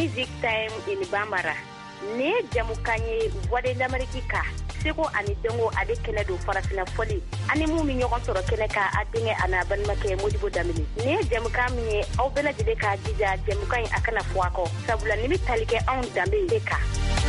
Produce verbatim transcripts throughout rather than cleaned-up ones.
Music Time in Bambara. Ne jamukanye voix de l'Amérique seko ani dengo ade kene do farafina foli ani mu mi ñokon toro kene ka adinge ana ban make Modibo Damini ne jamuka mi aw bela jide ka jija jamuka akana fuako sabula ni mi talike on dambe deka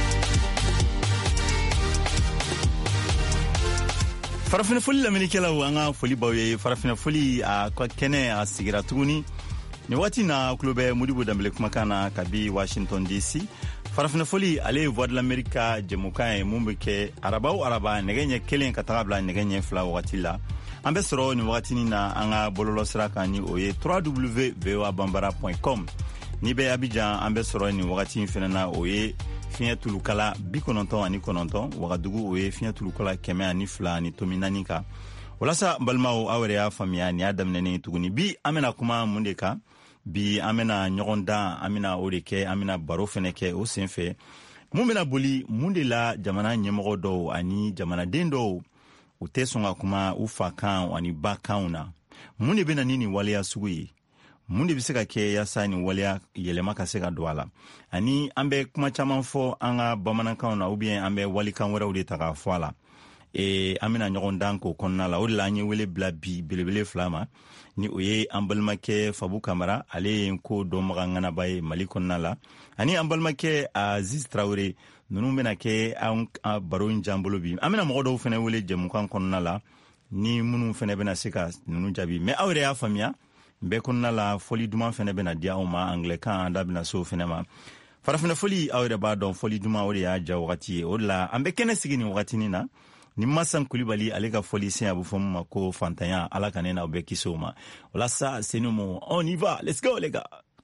farafina foli la menikela wanga foli bawye farafina foli a kwa kene a sigira tuguni ni wati na klube Modibo Dambe kuma kana kabi Washington D C farafina foli ale voix de l'Amérique jemuka e mumbeke arabaw araba negenye kelen katabla negenye fla wati la ambe soro ni wati ni na anga bololo sraka ni oye w w w point v o a bambara point com ni be Abidjan ambe soro ni wati fenana oye finya tulukala bikononton ani kononton wagadugu oye finya tulukala keme ani fla ni tominanika walasa balmao awre ya famia ni adam nene tuguni bi amena kuma mundeka bi amena nyogonda amena oreke amena baro feneke o senfe mumena boli mundela jamana nyemoro do ani jamana dendo utesonga kuma ufa kan ani bakauna munde bena nini walia sugui munde biseka ke yasani walia yelema kaseka douala ani ambe kuma chaman fo anga bamana kauna ou bien ambe wali kan wera udi taka foala e amena nyogonda ko konna la odla nyi wele bla bi belebele flama ni oye ambalmake Fabu Kamara ale ko do magangana bay malikonna la ani ambalmake Aziz Traoré nunu mena ke an baro njambolo bi amena modo fene wele jemukan konna la ni munu fene bena sika nunu jabi me awre ya famia be konna la foli duma fene bena dia o ma anglican da bena so fene ma farafina foli awre ba don foli duma wori ya jawati o la ambe kene sigini wakati ni na ni Masan Koulibaly ale ka foli sen abu fom ma ko fantanya ala kanena obeki soma wala ça c'est nous on y va let's go les gars.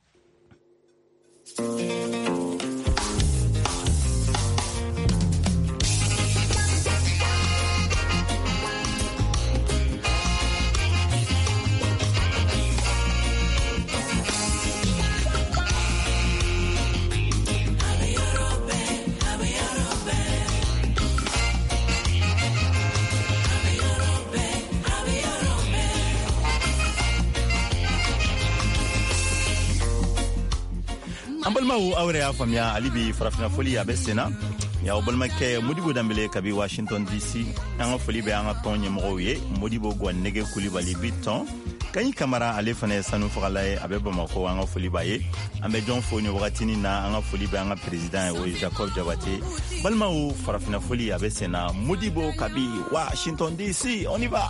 Ambalma ou awre ya famia alibi farafina foli abesena ya obalma ke Modibo Dambe kabi Washington D C anga foli be anga tonye moye Modibo Gwanege Koulibaly biton Kani Kamara ale fane sanu fagalaye abeba mako anga foli baye ambe John Foni wakatini na anga foli be anga president o Jacob Jabate balma ou farafina foli abesena Modibo kabi Washington D C on y va.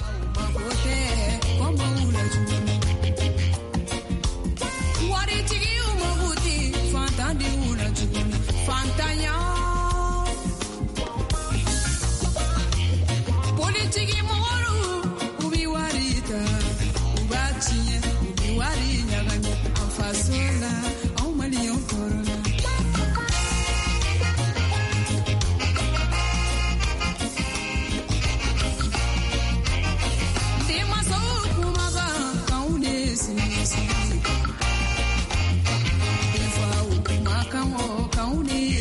Fantanya politiki moro ubi warita ubatiye ubi wari nyaganya afasola au malion corona demaso kumaga kaune sinisi defau kumakamo kaune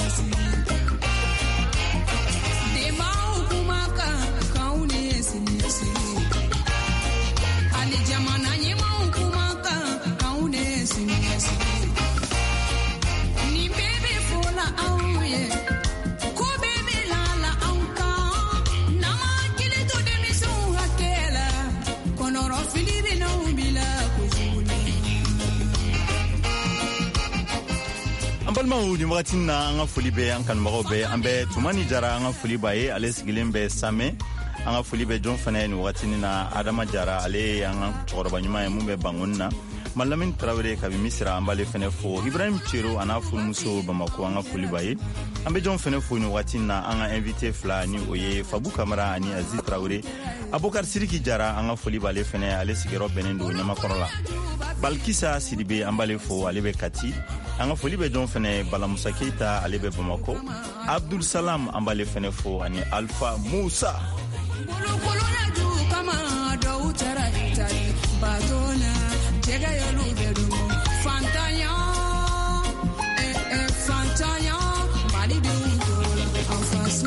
Ambalma ni wakati na anga foli be ankan mago be ambe tumani jara anga foli baye ale sigilembe same anga foli be John Fane ni wakati na Adama jara ale anga choroba nyuma mumbe bangonna Malamin Traoré kabi Misra ambale fene fo Ibrahim Chiro ana fo muso Bamako anga foli baye ambe John Fane fo ni wakati na anga invité fla ni oye Fabu Kamara ani Aziz Traoré Abokar Siriki jara anga foli bale fene ale sigero benendo nyama korola Balkisa Sidibe ambale fo alebe kati anga foli be John Fane Bala Musa Keita alebe Bamako Abdul Salam ambale fene fo ani Alpha Musa Fantanya eh eh Fantanya mali de utola afaso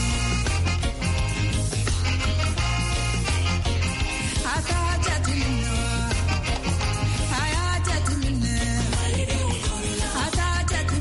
ata chatina aya chatina ata chatina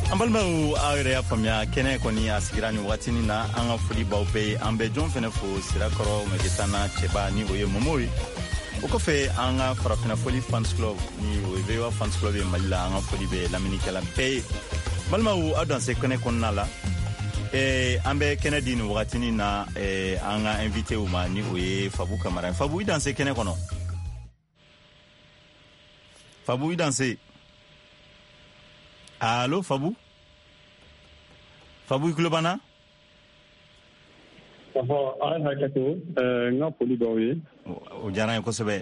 an balimaw aw yɛrɛ y'a faamuya kɛnɛ kɔni a sigira ni wagatinin na an ka foli baw bɛɛ an bɛ jɔn fɛnɛ fo sirakɔrɔ mɛgɛtana cɛba ni o ye momo ye o kɔfɛ an ka farafina foli fans club ni o ye V O A fans club ye mali la an ka foli bɛ laminikɛla bɛɛ ye balimaw aw danse kɛnɛ kɔnɔna la eh, an bɛ kɛnɛ di ni wagatinin na eh, an ka invité u ma ni o ye Fabu Kamara Fabu i danse kɛnɛ kɔnɔ Fabu i danse Allo Fabu Fabu Iklobana Safa ay hakato euh nga poli bawe o jara ko sebe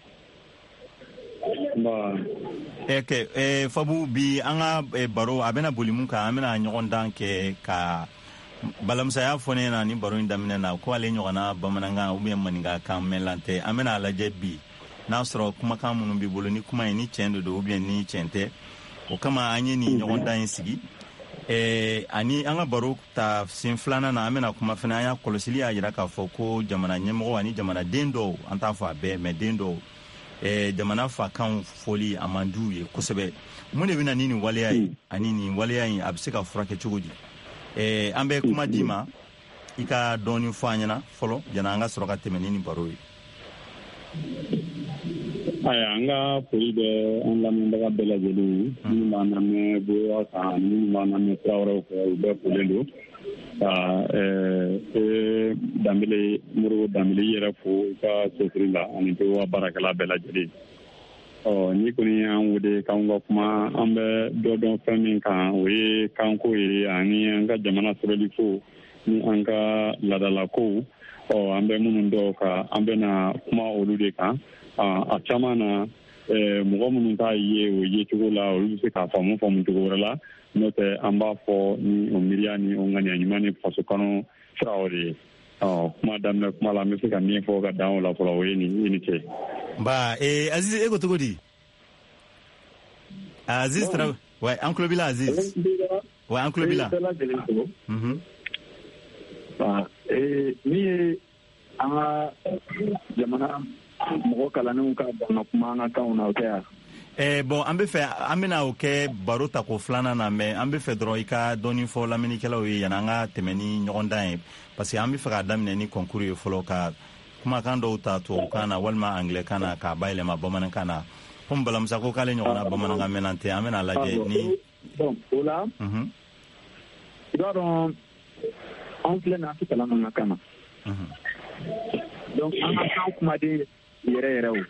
ba eke e Fabu bi anga e baro abena bolimun ka amena nyogon dan ke ka balamsa ya fone na ni baro indamine na ko ale nyogona bamananga u be maninga kan melante amena alaje bi na soro kuma kan munun bi bolo ni kuma ni chendo do bien ni chente o kama anye ni nyogon dan sigi eh ani anga baro ta sin flana na amena kuma fana ya kolosili ya jira ka fo ko jamana nyemo ani jamana dendo anta fa be me dendo eh jamana fa kan foli amandu ye kosebe mun ne bina nini waleya ani ni waleya yin abse ka furake chugudi eh ambe kuma dima ika doni fo anyana folo jana anga soroka temeni ni baro yi aya nga poli de on la mindaga bela jeli ni mana me bo asa ni mana me trawro ko be polendo ta eh e damile muru damile yera fo ka sofrila ani to wa barakala bela jeli o ni ko ni an wude kan go kuma ambe do don famin kan we kan ko yi ani anga jamana soroli fo ni anga ladala ko o ambe munun do ka ambe na kuma olude kan a caman na mɔgɔ minnu t'a ye o ye cogo la olu bɛ se k'a faamu faamu cogo wɛrɛ la n'o tɛ an b'a fɔ ni o miiriya ni o ŋaniya ɲuman ni faso kanu siraw de ye kuma daminɛ kuma la an bɛ se ka min fɔ ka dan o la fɔlɔ o ye nin i ni ce. Ba eh Aziz e ko cogo di Aziz tra ouais an kulo bila Aziz ouais an kulo bila mhm ba eh ni an jamana mɔgɔ kalanenw ka danga kuma an ka kanw na o tɛ yan. Eh bon an bɛ fɛ an bɛna o kɛ baro ta ko filanan na mais an bɛ fɛ dɔrɔn i ka dɔɔni fɔ laminikɛlaw ye yanni an ka tɛmɛ ni ɲɔgɔn dan ye parce que an bɛ fɛ k'a daminɛ ni concours ye fɔlɔ ka kumakan dɔw ta tubabukan na walima anglais-kan na k'a bayɛlɛma bamanankan na komi balamusa ko k'ale ɲɔgɔnna bamanankan mɛnnan tɛ an bɛna lajɛ ni. donc o la. unhun. i b'a dɔn anw filɛ na an tɛ kalan an ka kan na. donc an ka kan kumaden yɛrɛ yɛrɛ o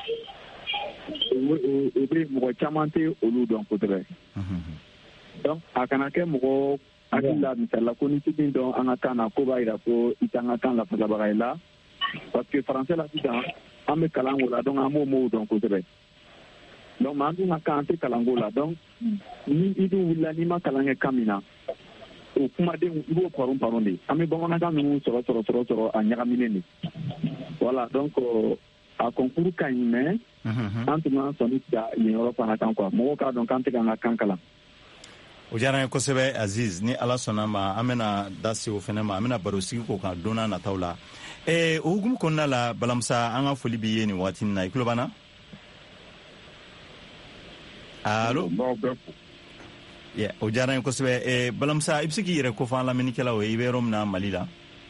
o bɛ mɔgɔ caman tɛ olu dɔn kosɛbɛ donc a kana kɛ mɔgɔ hakili la misali la ko ni tɛ min dɔn an ka kan na ko b'a jira ko i tɛ an ka kan lafasabaga ye la parce que français la sisan an bɛ kalan o la donc an b'o mots dɔn kosɛbɛ donc an dun ka kan an tɛ kalan ko la donc ni i dun wulila n'i ma kalan kɛ kan min na o kumaden i b'o paron paron de an bɛ bamanankan ninnu sɔrɔ sɔrɔ sɔrɔ sɔrɔ a ɲagaminen de voilà donc a concours ka ɲi mais an tun ma sɔnni ta yen yɔrɔ fana kan quoi mɔgɔw k'a dɔn k'an tɛ k'an ka kan kalan. O diyara n ye kosɛbɛ Aziz ni ala sɔnna ma an bɛna da se o fana ma an bɛna baro sigi k'o kan don n'a nataw la eh o hukumu kɔnɔna la balamusa an ka foli b'i ye nin waati in na i tulo b'an na allo yeah o diyara n ye kosɛbɛ eh balamusa i bɛ se k'i yɛrɛ kofɔ an lamɛnnikɛlaw ye i bɛ yɔrɔ min na Mali la.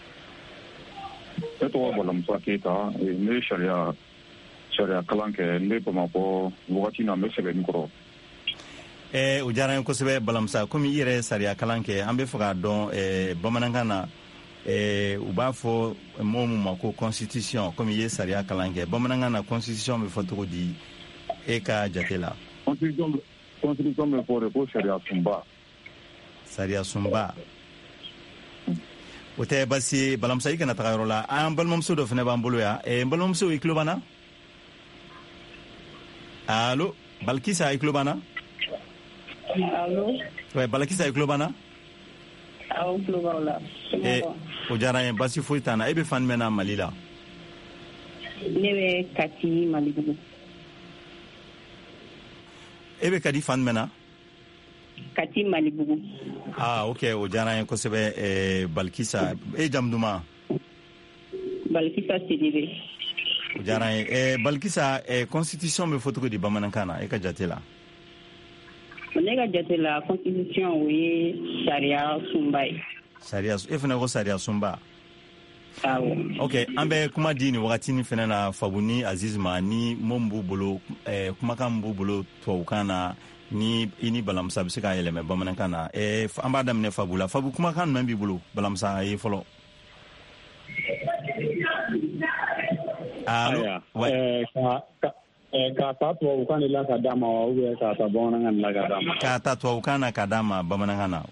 Ne tɔgɔ Balamusa Keyita ne ye sariya sariya kalan kɛ ne Bamakɔ wagati na n bɛ sɛbɛnni kɔrɔ. Eh o diyara n ye kosɛbɛ Balamusa komi i yɛrɛ sariya kalan kɛ an bɛ fɛ k'a dɔn eh bamanankan na eh u b'a fɔ mɔgɔw min ma ko constitution komi i ye sariya kalan kɛ bamanankan na constitution bɛ fɔ cogo di e ka jate la. Constitution constitution bɛ fɔ de ko sariya sunba. Sariya sunba. O tɛ basi ye Balamusa i kana taga yɔrɔ la an balimamuso dɔ fana b'an bolo yan eh n balimamuso i tulo b'an na allo Balikisa i tulo b'an na. allo ouais Balikisa i tulo b'an na. awɔ n tulo b'aw la. eh o diyara n ye basi foyi t'an na e bɛ fan jumɛn na Mali la. ne bɛ Kati Malibugu. e bɛ Kati fan jumɛn na. Kati Malibugu. Ah ok o diyara n ye kosɛbɛ eh Balikisa e jamu duman. Balikisa Sidibe. O diyara n ye eh Balikisa eh constitution bɛ fɔ cogo di bamanankan na e ka jate la. ne ka jate la constitution o ye sariya sunba ye. Sariya e fana ko sariya sunba. Awɔ. Ok, an bɛ kuma di ni wagati ni fana na Fabuni Aziz ma ni mun b'u bolo eh, kumakan b'u bolo tubabukan na ni i ni Balamusa bɛ se k'a yɛlɛmɛ bamanankan na. Eh, an b'a daminɛ Fabu la. Fabu kumakan jumɛn b'i bolo Balamusa a ye fɔlɔ? Allo. Eh, ka ka ka ta tubabukan de la ka d'a ma ou bien ka ta bamanankan la ka d'a ma? Ka ta tubabukan na ka d'a ma bamanankan na.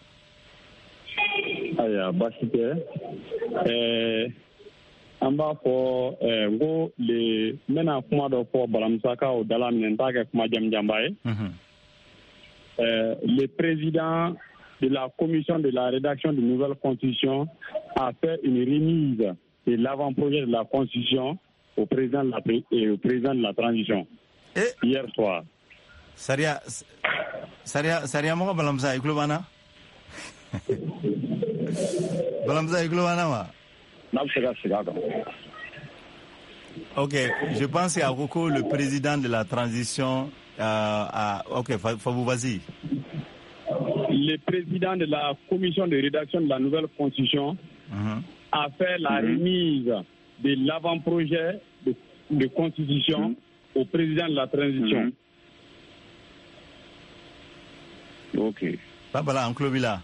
Aya, basi tɛ. Eh, an b'a fɔ eh, n ko le n bɛna kuma dɔ fɔ Balamusa ka o dala minɛ n t'a kɛ kuma jamujanba ye. Euh, le président de la commission de la rédaction de nouvelle constitution a fait une remise de l'avant-projet de la constitution au président de la, et au président de la transition et hier soir. Saria, Saria, Saria, moi, Balamusa, il bana. Balamusa, il bana ma. Ok, je pense qu'à Roko, le président de la transition. Euh, ah, ok, Fabou, vas-y. Le président de la commission de rédaction de la nouvelle constitution mm-hmm. a fait la mm-hmm. remise de l'avant-projet de, de constitution mm-hmm. au président de la transition. Mm-hmm. Ok. Babala, en Clovila.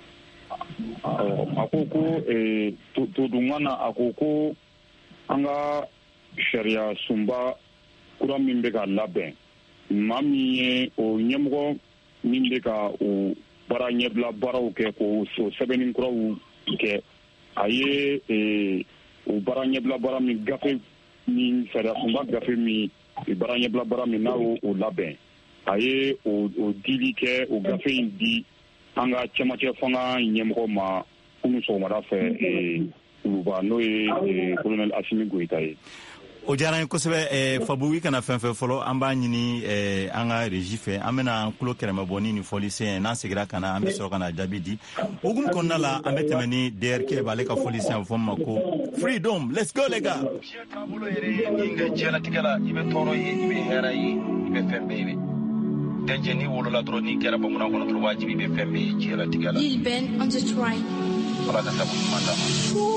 Akoko, et Tudumana, Akoko, Anga, Sharia, Sumba, Kuramimbeka, Labin. Mami o nyemgo min de ka o bara nyebla bara o ke ko so sebenin kura o ke aye e o bara nyebla bara mi gafe mi sara sumba gafe mi bara nyebla bara mi na o o labɛn aye o o dili ke o gafe indi anga chamache fanga nyemgo ma kunu so mara fe e uba no e colonel Assimi Goïta ye. O diyara n ye kosɛbɛ eh, Fabu i kana fɛn fɛn fɔlɔ an b'a ɲini eh, an ka régie fɛ an bɛna an tulo kɛrɛmɛ bɔ ni nin fɔli sen n'an segira ka na an bɛ sɔrɔ ka na jaabi di o hukumu kɔnɔna la an bɛ tɛmɛ ni D R K b'ale ka fɔli sen a bɛ fɔ min ma ko freedom let's go les gars. Diɲɛ taabolo yɛrɛ ye nin kɛ diɲɛlatigɛ la i bɛ tɔɔrɔ ye i bɛ hɛrɛ ye i bɛ fɛn bɛɛ ye denkɛ n'i wolola dɔrɔn n'i kɛra bamanan kɔnɔ dɔrɔn wajibi i bɛ fɛn bɛɛ ye diɲɛlatigɛ la. Lil Ben on the train. Ala ka sabu ɲuman d'a ma.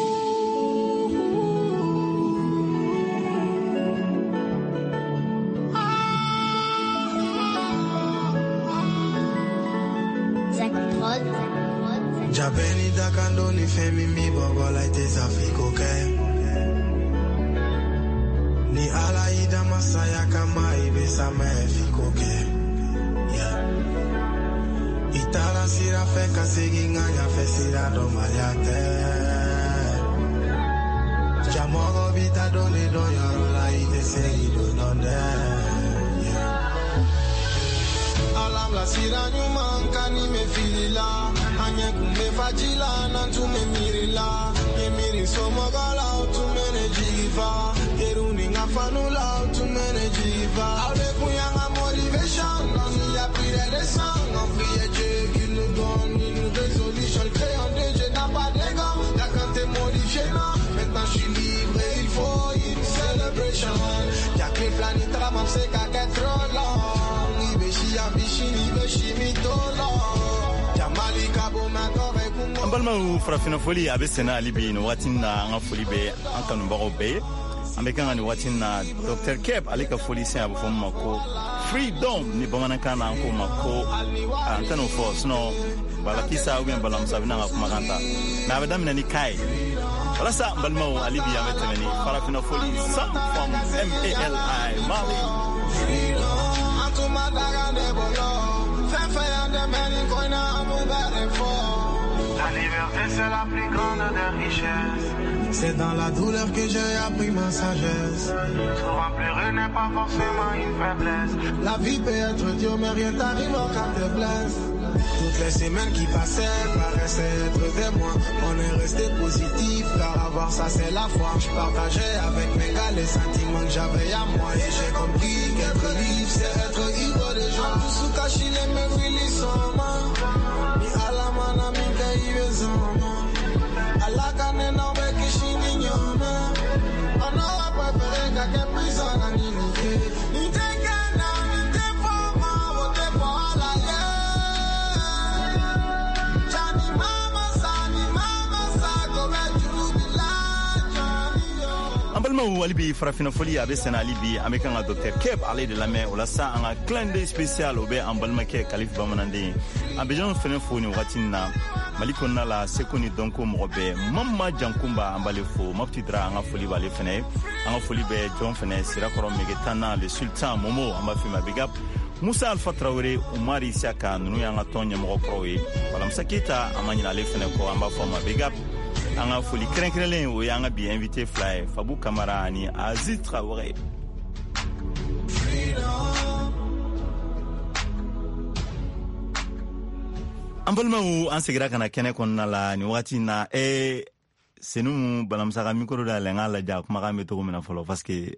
Jabeni dakando ni femi mi bogo like this afikoke. Ni ala ida masaya kama ibe sama efikoke. Yeah. Itala sira feka sigi nganya fesira do mayate. Jamogo vita doni do yorola ide segi do donde. Alam la sira nyuma nkani me filila. Anye kumbe fajila na tume mirila Emiri somo gala utumene jiva Keruni ngafanula utumene jiva Aure kuyanga motivation On y a pris des leçons On prie Dieu qu'il nous donne une résolution Créons des jeux n'a pas d'égal Y'a quand t'es modifié non Maintenant je suis libre et il faut une celebration Y'a que les planètes ramam c'est qu'à qu'être trop long Ibeshi ambishini ibeshi mitolo an balimaw farafina foli a bɛ sɛnɛ ali bi nin wagati na an ka foli bɛ an kanubagaw bɛɛ ye an bɛ kan ka nin wagati na Docteur Kep ale ka foli sen a bɛ fɔ min ma ko freedom ni bamanankan na an ko ma ko an tɛ n'o fɔ sinon balakisa ou bien Balamusa bɛna ka kumakan ta mais a bɛ daminɛ ni ka ye walasa an balimaw ali bi an bɛ tɛmɛ ni farafina foli sans forme M A L I Mali. La liberté c'est la plus grande des richesses. C'est dans la douleur que j'ai appris ma sagesse. Souvent pleurer n'est pas forcément une faiblesse. La vie peut être dure mais rien t'arrive quand te blesse. Toutes les semaines qui passaient paraissaient être des mois. On est resté positif car avoir ça c'est la foi. Je partageais avec mes gars les sentiments que j'avais à moi. Et j'ai compris qu'être libre c'est être ivre de gens. Tout sous caché les mêmes filissements. Ni à la mana mi kaibezoma. À la canne non mais qui chini nyoma. On aura préféré qu'à qu'elle prison à nini. Ni te gana, ni te fama, vote pour la guerre. balimaw alibi farafina foli abe sena alibi amekanga docteur Keb ale de la main o la sa anga clin d'œil spécial obe en balmake Kalif Bamanande abejon fene foni watina maliko na la sekoni donko mobe mamma jankumba ambale fo maptidra anga foli bale fene anga foli be jon fene sira koro megetana le sultan momo amba fima big up Musa Alpha Traoré Umari Siaka nunu yanga tonya mo krowe wala msakita amanyina le fene ko amba foma big up anga foli krenkrelen o yanga bi invité fly Fabou Kamara ni Aziz Traoré ambalma u ansegira kana kene konna la ni wati na e senu balamsaka mikoro da lenga la ja kuma ka meto mina folo parce que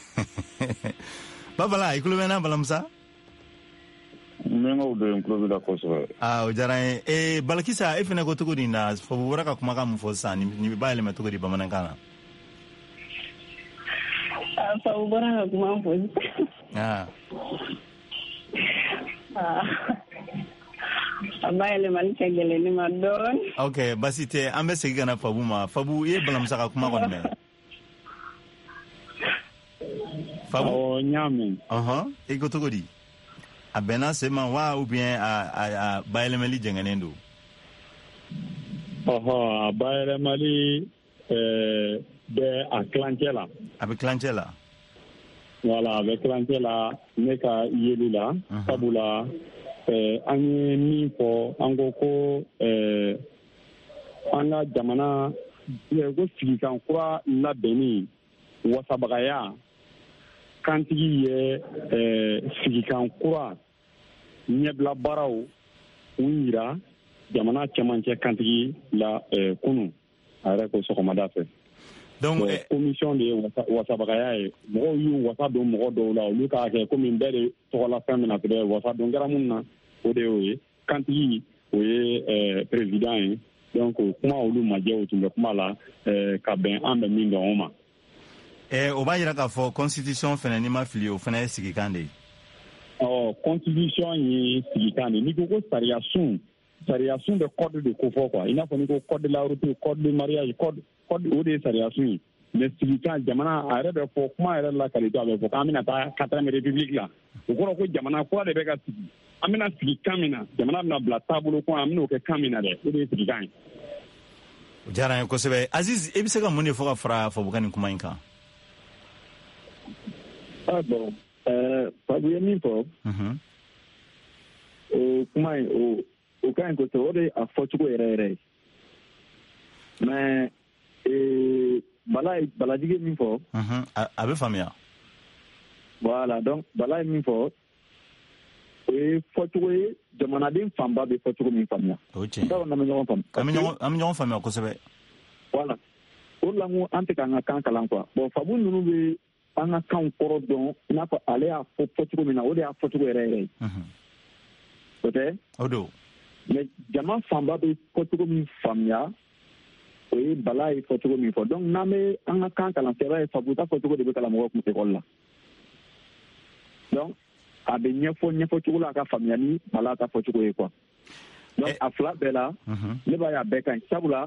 babala ikulo mena balamsa mengo de include la koso ah o jara e balkisa e fene ko tugo dina fo boraka kuma ka mfo sa ni ni baile meto di bamana kana ah fo boraka kuma mfo ah ah abayele man chegele ni madon okay basite ambe segi kana fabu ma fabu e balamsa ka kuma kon me fabu o nyame aha e ko tugo di abena sema wa ou bien a a baile mali jenganendo aha baile mali euh de a Clanchela avec Clanchela voilà avec Clanchela neka yelula tabula eh ani mi po angoko eh anga jamana yego sigikan kura labeni wasabagaya kantigi ye eh sigikan kura nyebla baraw unira jamana chamanche kantigi la eh, kunu ara ko sokomada fe donc eh, commission de wasabagaya e mo yu wasado mo do la lu ka ke comme mbere to la femme na be wasado ngaramunna o de oye kantigi oye eh, président donc kuma olu maje o tumbe kuma la eh, ka ben ambe mindo oma eh o ba yira ka fo constitution fene ni ma fili o fene sigikande oh constitution yi sigikande ni ko sariya sun sariya sun de code de kofo quoi ina ko ni ko code de la route code de mariage code code o de sariya sun mais sigikan jamana are be fo kuma are la kalito be fo kamina ta quatrième république la o ko ko jamana ko de be ka sigi amina sigi kamina jamana na bla tabulu ko amina o ke kamina de o de sigikan jara ko sebe Aziz e bi se ka moni fo ka fra fo bukani kuma inka ah bon euh Fabou yemi po mhm o kuma o o kan ko to de a fo tuko ere ere mais eh balai baladige mi po mhm abe famia voilà donc balai mi po e fo tuko jamana din famba be fo tuko mi famia oche da na mi nyon fam ami nyon ami nyon famia ko sebe voilà o la mu ante kan kan kalan quoi bon Fabou nunu be anga kan koro don na fa ale a fo fo tuko mi na o de a fo tuko ere ere mhm ote odo mais jama famba be fo tuko mi famia e balai fo tuko mi fo donc na me anga kan kalan sera e Fabou ta fo tuko de be kala mo ko école la donc a be nyefo nyefo tuko la ka famia ni bala ta fo tuko e quoi donc a fla bela le ba ya be kan sabula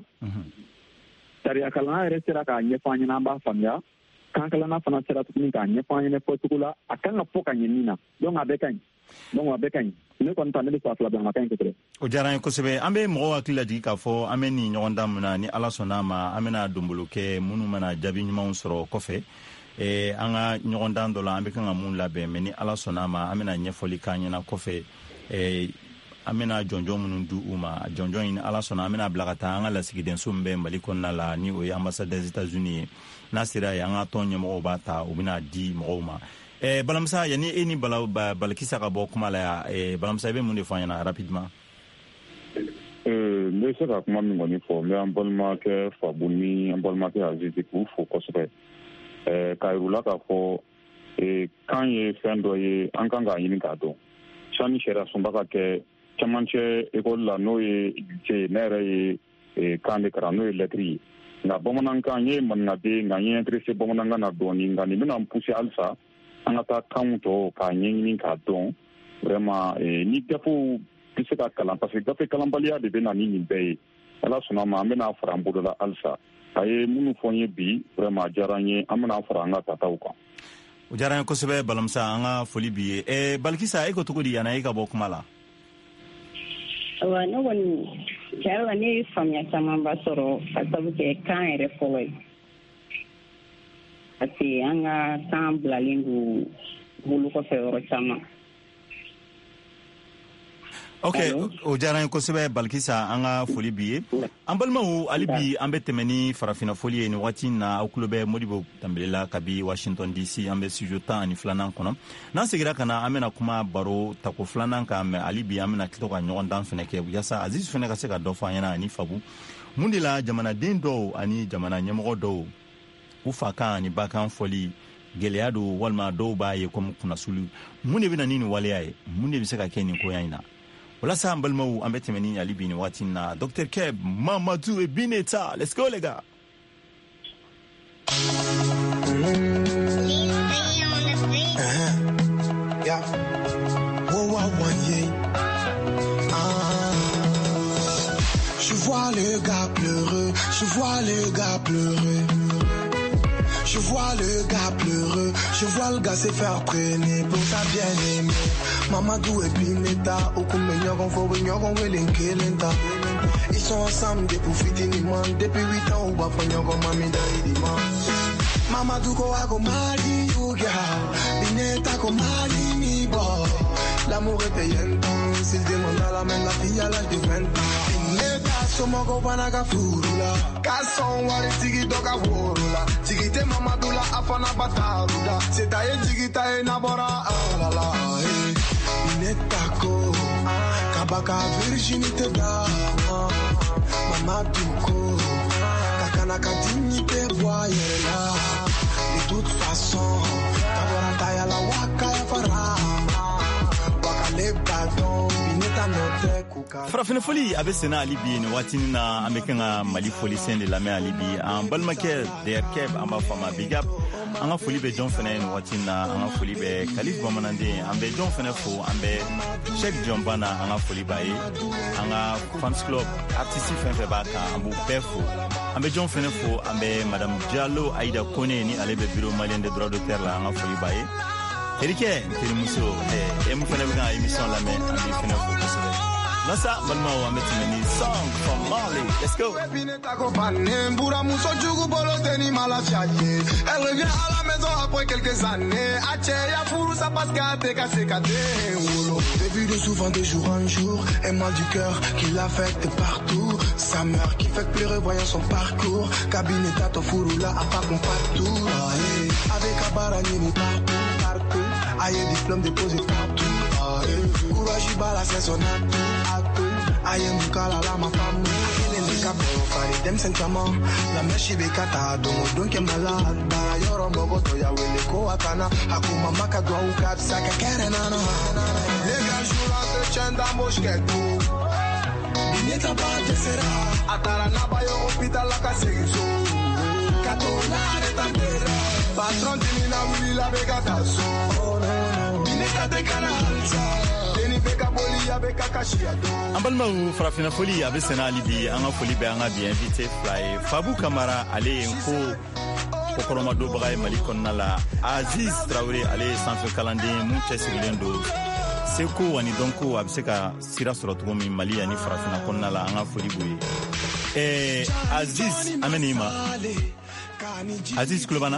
tariya kalan ere sera ka nyefo anya na ba famia kan kala na fana sera tukuni ka nyefo anya ne fo tuko la akanga fo ka nyina donc a be kan donc a be kan ne kon tan ne ko fla bela kan ketre o jara ko sebe ambe mo wakila di ka fo ameni nyonda muna ni ala sonama amena dumbuluke munu mana jabi nyuma unsoro kofe e anga nyonda ndola ambe kan mun labe meni ala sonama amena nyefoli kanya na kofe e amena jonjo munu du uma jonjo ni ala sona amena blakata anga la sigiden sumbe maliko na la ni o ambassadeur des États-Unis nasira ya anga tonye mo bata ubina di mo ma e balamsa yani eni bala balkisa ka bo kuma la e balamsa be mun de fanya rapidement euh mais ça ka kuma mi ngoni fo mais ambalma ke Fabuni ambalma ke Aziz ku fo ko so eh kairula ka fo e kan ye fendo ye ankanga yin ka do chani shera sumba ka ke chamanche école la no ye che nere ye e kan de krano ye letri na bomonan kan ye manna de na ye interesse bomonan na do ni ngani bina pousser alsa anata kaunto ka yin ka do vraiment e ni defo pise ka kalan parce que gafe kalan balia de bena ni ni be ala sɔnna ma an bɛna fara an bolo la halisa a ye minnu fɔ n ye bi vraiment a diyara n ye an bɛna fara an ka tataw kan. o diyara n ye kosɛbɛ Balamusa, an ka foli b'i ye. eh, Balikisa e ko cogo di yana e ka bɔ kuma la? wa ne kɔni tiɲɛ la ne ye faamuya camanba sɔrɔ ka sabu kɛ kan yɛrɛ fɔlɔ ye parce que an ka kan bilalen don bolo kɔfɛ yɔrɔ caman. ok o diyara n ye kosɛbɛ Balikisa, an ka foli b'i ye. an balimaw hali bi an bɛ tɛmɛ ni farafina foli ye nin wagati in na. aw tulo bɛ Modibo Danbele la kabi Washington D C. an bɛ studio tan ani filanan kɔnɔ. n'an segira ka na an bɛna kuma baro tako filanan kan, mɛ hali bi an bɛna tila ka ɲɔgɔn dan fɛnɛ kɛ yaasa Aziz fɛnɛ ka se ka dɔ fɔ an ɲɛna ani Fabu. mun de la jamanaden dɔw ani jamana ɲɛmɔgɔ dɔw u fa kan ani ba kan fɔli gɛlɛya don walima dɔw b'a ye comme kunnasulu? mun de bɛna ni nin waleya ye? mun de bɛ se ka kɛ nin koya in na? walasa an balimaw an bɛ tɛmɛ ni hali bi nin waati in na. Docteur Keb, Mamadou et Bineta, let's go les gars. Je vois le gars pleurer, je vois le gars pleurer. Je vois le gars pleureux, je vois le gars se faire traîner pour sa bien-aimée. Mamadou et Bineta, Okume Nyogon Fogo Nyogon Welenke Lenta. Ils sont ensemble depuis fitiniment, depuis huit ans, ou Bafo Nyogon Mamida Idima. Mamadou ko ako mali Uga, Bineta ko mali mi boy. L'amour est payant, s'il demande à la main la fille à l'âge de vingt ans. Bineta somoko banaka furula, Kasson wale tigi doka worula. Tigite Mamadou la afana bataruda, Setaye tigita e nabora alala. Bineta ko, Kabaka virginité da, Mamadou ko, Kakanaka dignité voyela. De toute façon, Kabora taya la waka ya fara. farafina foli a bɛ sena hali bi nin waatinin na. an bɛ kan ka Mali foli sen de lamɛn hali bi. an balimakɛ Der Keb an b'a fɔ a ma big up. an ka foli bɛ jɔn fɛnɛ nin waatinin na. an ka foli bɛ Kalif Bamananden. an bɛ jɔn fɛnɛ fo. an bɛ Cheikh Jɔn Bana, an ka foli b'a ye. an ka fans club artiste fɛn fɛn b'a kan an b'u bɛɛ fo. an bɛ jɔn fɛnɛ fo. an bɛ Madame Diallo Aïda Kone ni ale bɛ bureau malien de droit d'auteur la. an ka foli b'a ye. Erike terimuso eh emu fana bɛ ka émission lamɛn an b'i fɛnɛ fo kosɛbɛ. Nasa balimaw an bɛ tɛmɛ ni song from Mali. Let's go. Elle revient à la maison après quelques années. Acheya furu sa parce qu'elle te cassé cassé. Depuis de souvent de jour en jour, un mal du cœur qui l'affecte partout. Sa mère qui fait pleurer voyant son parcours. Cabinet à ton furu là à pas qu'on partout. Avec Abarani partout, partout. Aïe diplôme déposé partout. Courage bala c'est son atout. Aïe mukala la ma femme. Dem sentiment la meshi be kata dongo donke malade bara yoro mogoto ya wele ko akana akuma makadwa ukap saka kerenana les gars jouent se tiennent dans mosqueto Bineta ba desera atara na bayo hospital la kasegiso katola retambera patron dinina wili la bega kaso Bineta de kanalza an balimaw farafina foli a bɛ sena hali bi. an ka foli bɛ an ka bi invité fila ye. Fabu Kamara ale ye n ko kokɔrɔma dɔbaga ye Mali kɔnɔna la. Aziz Traoré ale ye sanfɛ kalanden mun cɛsirilen don seko ani dɔnko a bɛ se ka sira sɔrɔ cogo min Mali ani farafina kɔnɔna la. an ka foli b'o ye. eh, Aziz an bɛ n'i ma. Aziz kulobana.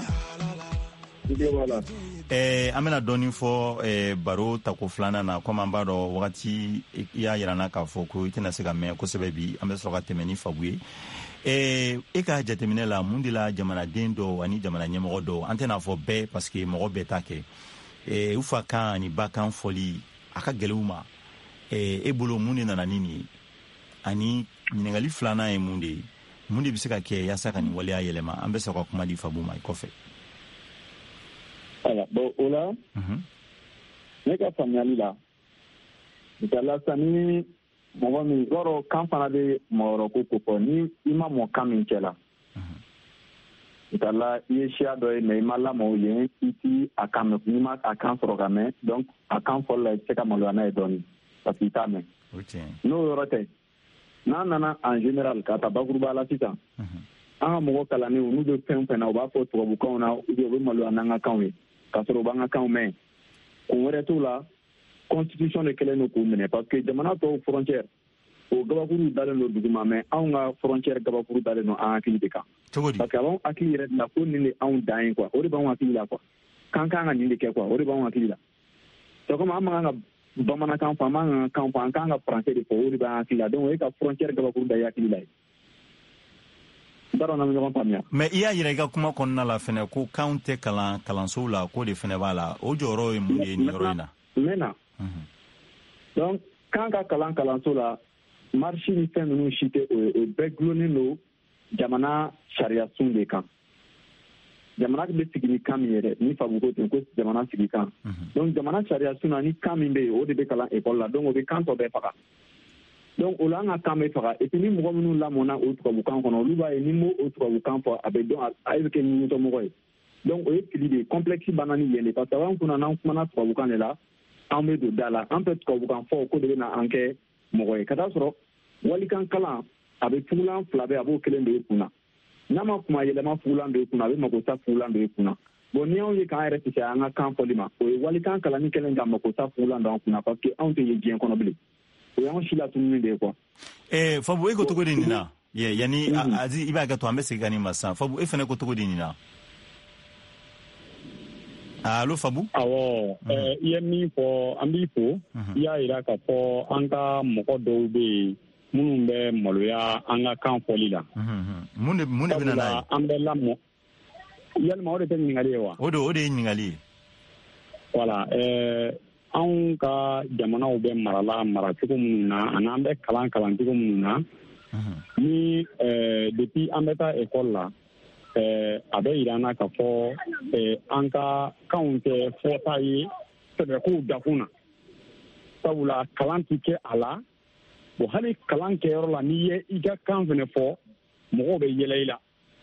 Eh, an bɛna dɔɔni fɔ eh, baro tako filanan na komi an b'a dɔn wagati i y'a yirana k'a fɔ ko i tɛna se ka mɛn kosɛbɛ bi. an bɛ sɔrɔ ka tɛmɛ ni Fabu ye. eh, e ka jateminɛ la mun de la jamanaden dɔw ani jamana ɲɛmɔgɔ dɔw, an tɛna fɔ bɛɛ parce que mɔgɔ bɛɛ t'a kɛ, eh, u fa kan ani ba kan fɔli a ka gɛlɛ u ma. eh, e bolo mun de nana ni nin ye ani ɲininkali filanan ye mun de ye? mun de bɛ se ka kɛ yaasa ka nin waleya yɛlɛma? an bɛ sɔrɔ ka kuma di Fabu ma i kɔfɛ. Voilà, bon, o la, ne ka faamuyali la, misala sisan ni mɔgɔ min yɔrɔ kan fana bɛ mɔgɔ ko ko fɔ ni i ma mɔn kan min cɛ la, misala i ye siya dɔ ye mɛ i ma lamɔ o ye i ti a kan mɛn, n'i ma a kan sɔrɔ ka mɛn, donc a kan fɔli la i tɛ se ka maloya n'a ye dɔɔni parce que i t'a mɛn. N'o yɔrɔ tɛ, n'a nana en général ka ta bakuruba la sisan an ka mɔgɔ kalanni n'u bɛ fɛn fɛn na u b'a fɔ tubabukanw na u bɛ maloya n'an ka kanw ye k'a sɔrɔ u b'an ka kanw mɛn kun wɛrɛ t'u la constitution de kɛlen don k'u minɛ parce que jamana tɔw frontière o gabakuru dalen don duguma mais anw ka frontière gabakuru dalen don an hakili de kan parce que avant hakili yɛrɛ de la ko nin de anw dan ye quoi o de b'anw hakili la quoi k'an kan ka nin de kɛ quoi o de b'anw hakili la c'est comme an man kan ka bamanankan fɔ an man kan ka kan fɔ an kan ka français de fɔ o de b'an hakili la donc o ye ka frontière gabakuru da i hakili la ye n t'a dɔn n'an bɛ ɲɔgɔn faamuya. mais i y'a yira i ka kuma kɔnɔna la fɛnɛ ko kanw tɛ kalan kalansow la k'o de fɛnɛ b'a la o jɔyɔrɔ ye mun de ye nin yɔrɔ in na. n bɛ na donc kan ka kalan kalanso la marche ni fɛn ninnu si tɛ o ye o bɛɛ gulonnen don jamana sariya sun de kan jamana bɛ sigi ni kan min yɛrɛ ni fabu ko ten ko jamana sigi kan donc jamana sariya sun na ni kan min bɛ yen o de bɛ kalan ekɔli la donc o bɛ kan tɔ bɛɛ faga donc o la an ka kan bɛ faga et puis ni mɔgɔ minnu lamɔnna o tubabukan kɔnɔ olu b'a ye ni m'o o tubabukan fɔ a bɛ dɔn a bɛ kɛ ɲugutɔmɔgɔ ye donc o ye fili de ye complexe banna ni yen de parce que an kunna n'an kumana tubabukan de la an bɛ don da la an tɛ tubabukan fɔ ko de bɛ na an kɛ mɔgɔ ye ka taa sɔrɔ walikan kalan a bɛ fugulan fila bɛ a b'o kelen de ye kunna n'a ma kuma yɛlɛma fugulan de ye kunna a bɛ mako sa fugulan de ye kunna bon ni anw ye k'an yɛrɛ fisaya an ka kan fɔli ma o ye walikan kalanni kelen ka mako sa fugulan don an kunna parce que anw tɛ ye diɲɛ kɔnɔ bilen o y'anw si latununi de ye quoi. eh Fabu e ko cogo di nin na ye yani azi i b'a kɛ to an bɛ segin ka nin ma sisan Fabu e fɛnɛ ko cogo di nin na. Allo Fabu? Awɔ i ye min fɔ an b'i fo i y'a jira k'a fɔ an ka mɔgɔ dɔw bɛ yen minnu bɛ maloya an ka kan fɔli la. Mun de mun de bɛ na n'a ye? An bɛ lamɔ yalima o de tɛ ɲininkali ye wa? O de o de ye ɲininkali ye. Voilà ɛɛ anw ka jamanaw bɛ marala maracogo minnu na ani an bɛ kalan kalan cogo minnu na ni ɛɛ depuis an bɛ taa école la. Eh, a bɛ yira an na k'a fɔ eh, an ka kanw tɛ fɔta ye sɛbɛkow dakun na sabula kalan ti kɛ a la bon hali kalan kɛyɔrɔ la n'i ye i ka kan fɛnɛ fɔ mɔgɔw bɛ yɛlɛ i la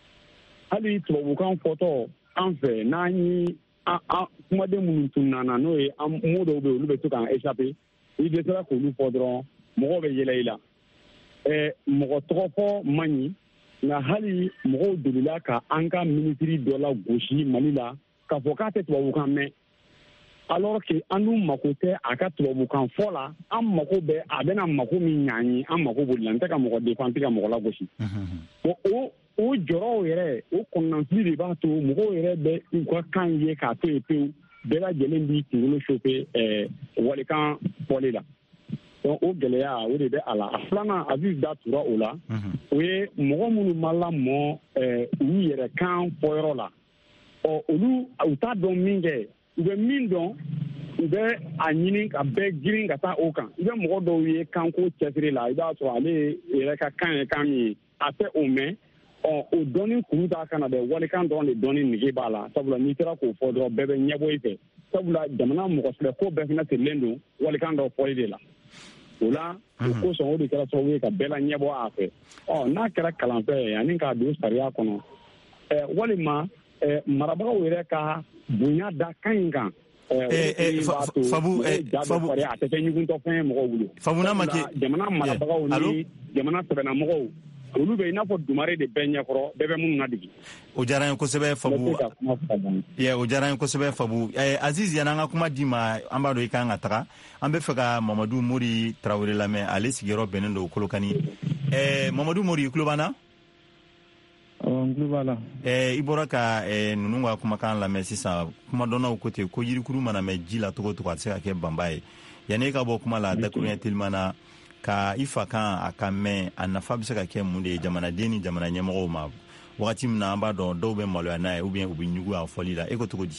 hali tubabukan fɔtɔ an fɛ n'an ye kumaden minnu tun nana n'o ye mot dɔw bɛ yen olu bɛ to k'an échapper i dɛsɛra k'olu fɔ dɔrɔn mɔgɔw bɛ yɛlɛ i la eh, mɔgɔ tɔgɔ fɔ man ɲi nka hali mɔgɔw delila ka an ka minisiri dɔ la gosi Mali la k'a fɔ k'a tɛ tubabukan mɛn alors que an dun mako tɛ a ka tubabukan fɔ la an mako bɛ a bɛna mako min ɲɛ an ye an mako b'o la n tɛ ka mɔgɔ défend n tɛ ka mɔgɔ lagosi bon o o jɔrɔw yɛrɛ o kɔnɔnafili de b'a to mɔgɔw yɛrɛ bɛ u ka kan ye k'a to yen pewu bɛɛ lajɛlen b'i kunkolo chauffer ɛɛ walikan fɔli la. Donc o gɛlɛya o de bɛ a la a filanan Aziz da tura o la o ye mɔgɔ minnu ma lamɔ u yɛrɛ kan fɔyɔrɔ la ɔ olu u t'a dɔn min kɛ u bɛ min dɔn u bɛ a ɲini ka bɛɛ girin ka taa o kan i bɛ mɔgɔ dɔw ye kanko cɛsiri la i b'a sɔrɔ ale yɛrɛ ka kan ye kan min ye a tɛ o mɛn ɔ o dɔnni kuru t'a kan na dɛ walikan dɔrɔn de dɔnni nege b'a la sabula n'i sera k'o fɔ dɔrɔn bɛɛ bɛ ɲɛbɔ i fɛ sabula jamana mɔgɔ sɛbɛ ko bɛɛ fana sirilen don walikan dɔ fɔli de la. O la o kosɔn o de kɛra sababu ye ka bɛɛ la ɲɛbɔ a fɛ ɔ n'a kɛra kalanfɛ ye ani k'a don sariya kɔnɔ ɛɛ walima ɛɛ marabagaw yɛrɛ ka bonya da kan in kan ɛɛ Fabu Fabu a tɛ kɛ ɲuguntɔfɛn ye mɔgɔw bolo Fabu n'a ma kɛ jamana marabagaw ni jamana sɛbɛnnamɔgɔw olu bɛ i n'a fɔ dumare de bɛɛ ɲɛkɔrɔ bɛɛ bɛ minnu ladege. O diyara n ye kosɛbɛ Fabu ye o diyara n ye kosɛbɛ Fabu ɛɛ Aziz yan'an ka kuma di ma an b'a dɔn i kan ka taga an bɛ fɛ ka Mamadu Mori Tarawele lamɛn ale sigiyɔrɔ bɛnnen don Kolokani ɛɛ Mamadu Mori i tulo b'an na. Awɔ n tulo b'a la. ɛɛ i bɔra ka ɛɛ ninnu ka kumakan lamɛn sisan kumadɔnnaw ko ten ko yirikuru mana mɛn ji la cogo o cogo a tɛ se ka kɛ banba ye yanni e ka bɔ kuma la dakuruɲɛ teliman na ka i fa kan a ka mɛn a nafa bɛ se ka kɛ mun de ye jamanaden ni jamana ɲɛmɔgɔw ma wagati min na an b'a dɔn dɔw bɛ maloya n'a ye ou bien u bɛ ɲugu a fɔli la e ko cogo di.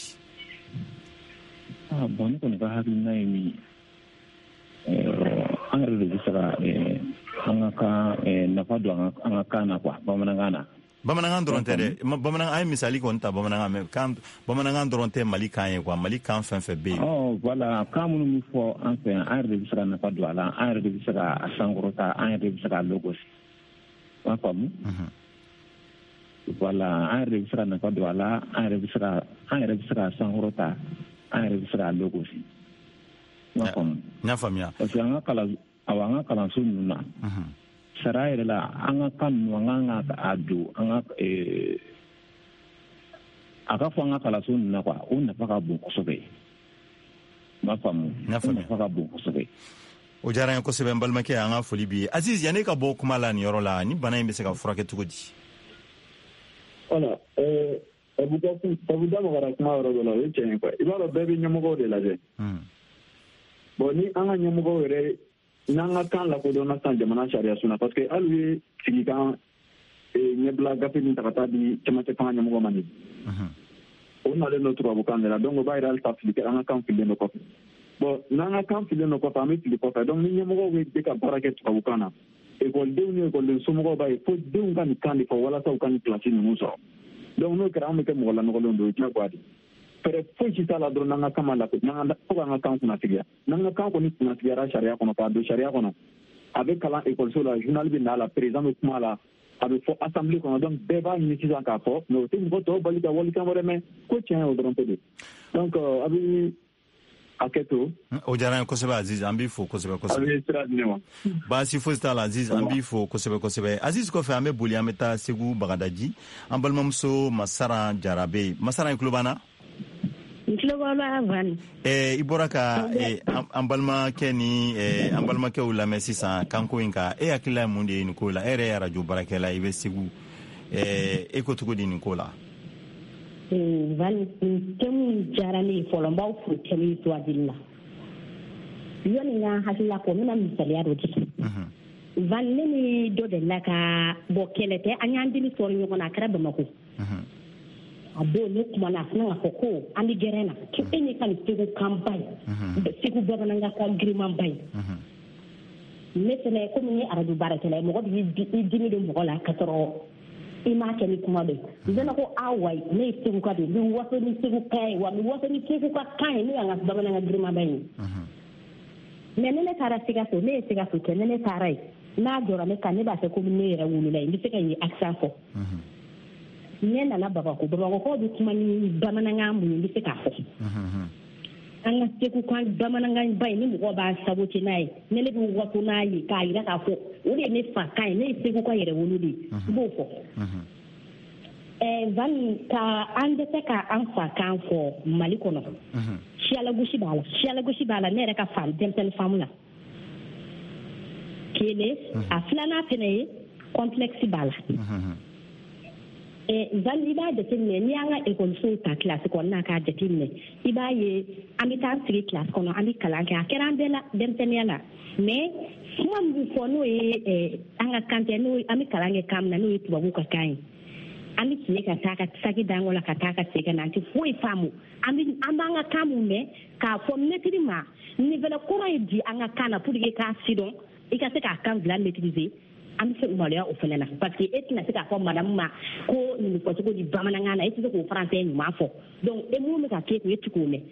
ah bon ne kɔni ka hakilina ye min ye an yɛrɛ de bɛ se ka an ka nafa don an ka kan na quoi bamanankan na. Bamanankan dɔrɔn tɛ dɛ bamanankan an ye misali kɔni ta bamanankan mɛ kan bamanankan dɔrɔn tɛ Mali kan ye quoi Mali kan fɛn fɛn bɛ yen. ɔ voilà kan minnu bɛ fɔ an fɛ yan an yɛrɛ de bɛ se ka nafa don a la an yɛrɛ de bɛ se ka sankɔrɔta an yɛrɛ de bɛ se ka logosi i b'a faamu. voilà an yɛrɛ de bɛ se ka nafa don a la an yɛrɛ bɛ se ka an yɛrɛ bɛ se ka sankɔrɔta an yɛrɛ bɛ se ka logosi i b'a faamu. n y'a faamuya. parce que an ka kalan awɔ an ka kalanso ninnu na sara yɛrɛ la an ka kan ninnu an kan ka a don an ka a ka fɔ an ka kalanso ninnu na quoi o nafa ka bon kosɛbɛ m'a faamu nafa ka bon kosɛbɛ. o diyara n ye kosɛbɛ n balimakɛ an ka foli b'i ye Aziz yanni ka bɔ kuma la nin yɔrɔ la ni bana in bɛ se ka furakɛ cogo di. Voilà Abuja magara kuma yɔrɔ dɔ la o ye tiɲɛ ye quoi i b'a dɔn bɛɛ bɛ ɲɛmɔgɔw de lajɛ. Bon ni an ka ɲɛmɔgɔw yɛrɛ n'an ka kan lakodɔnna san jamana sariya sun na parce que hali ye sigikan ɲɛbila gafe min ta ka taa di cɛmancɛ fanga ɲɛmɔgɔ ma nin o nalen don tubabukan de la donc o b'a yira hali ta fili an ka kan fililen dɔ kɔfɛ bon n'an ka kan fililen dɔ kɔfɛ an bɛ fili kɔfɛ donc ni ɲɛmɔgɔw bɛ ka baara kɛ tubabukan na ekɔlidenw ni ekɔliden somɔgɔw b'a ye fo denw ka nin kan de fɔ walasa u ka nin kilasi ninnu sɔrɔ donc n'o kɛra an bɛ kɛ mɔgɔ lanɔgɔlenw don o ye diyagoya de fɛrɛ foyi si t'a la dɔrɔn n'an ka kan ma la fo k'an ka kan kunnatigiya n'an ka kan kɔni kunnatigiyara sariya kɔnɔ k'a don sariya kɔnɔ a bɛ kalan ekɔliso la journal bɛ na a la président bɛ kuma a la a bɛ fɔ assemblée kɔnɔ donc bɛɛ b'a ɲini sisan k'a fɔ mais o tɛ mɔgɔ tɔw bali ka walikan wɛrɛ mɛn ko tiɲɛ ye o dɔrɔn tɛ de donc a bɛ a kɛ to. o diyara n ye kosɛbɛ Aziz an b'i fo kosɛbɛ kosɛbɛ. a bɛ sira di ne ma. baasi foyi t'a la Aziz an b'i fo kosɛbɛ kosɛbɛ Aziz kɔfɛ an bɛ boli an bɛ taa Segu Bagadaji an balimamuso Masara Jarabe Masara i tulo b'an na. Eh, i bɔra ka eh, an balimakɛ ni eh, an balimakɛw lamɛn sisan kanko in kan e hakilila mun de ye nin ko la e yɛrɛ ye arajo baarakɛla i bɛ Segu eh, e ko cogo di nin ko la. Van temu diyara ne ye fɔlɔ n b'aw fo temu suwazili la yanni n ka hakilila fɔ n bɛna misaliya dɔ di Van ne ni dɔ delila ka bɔ kɛlɛ tɛ an y'an deli sɔrɔ ɲɔgɔn na a kɛra Bamako a don ne kumana a fana k'a fɔ ko an bɛ gɛrɛn na ko e ni ka nin Segu kan ba ye Segu bamanankan kan giriman ba ye ne fana komi n ye arajo baarakɛla ye mɔgɔ b'i dimi don mɔgɔ la ka sɔrɔ i m'a kɛ ni kuma dɔ ye n bɛna ko awa ne ye Segu ka de n bɛ waso ni Segu kan ye wa n bɛ waso ni Segu ka kan ye n'o y'an ka bamanankan giriman ba ye mais ne ne taara Sikaso ne ye Sikaso kɛ ne ne taara ye n'a jɔra ne kan ne b'a fɛ komi ne yɛrɛ wolola ye n bɛ se ka yen accent fɔ ne nana Babako Babako bɛ kuma ni bamanankan mun ye n bɛ se k'a fɔ an ka Segu kan bamanankan ba ye ni mɔgɔ b'a saboter n'a ye ne ne bɛ waso n'a ye k'a jira k'a fɔ o de ye ne fa kan ye ne ye Segu ka yɛrɛ wolo de ye n b'o fɔ Van ka an bɛ se ka an fa kan fɔ Mali kɔnɔ siyalagosi b'a la siyalagosi b'a la ne yɛrɛ ka fan denmisɛnnin faamu la kelen a filanan fana ye complexe b'a la Van i b'a jateminɛ n'i y'an ka ekɔlisow ta kilasi kɔnɔna k'a jateminɛ i b'a ye an bɛ taa sigi kilasi kɔnɔ an bɛ kalan kɛ a kɛra an bɛɛ la denmisɛnninya la mais kuma min bɛ fɔ n'o ye an ka kan tɛ n'o an bɛ kalan kɛ kan min na n'o ye tubabuw ka kan ye an bɛ tiɲɛ ka taa ka saki dango la ka taa ka segin na an tɛ foyi faamu an bɛ an b'an ka kan mun mɛn k'a fɔ mɛtiri ma nivɛlɛ kɔrɔ ye di an ka kan na pour que k'a sidɔn i ka se k'a kan bila maîtriser an bɛ se maloya o fana na parce que e tɛna se k'a fɔ madame ma ko nin fɔ cogo di bamanankan na e tɛ se k'o faransɛ ɲuman fɔ donc e mun bɛ ka kɛ kun e ti k'o mɛn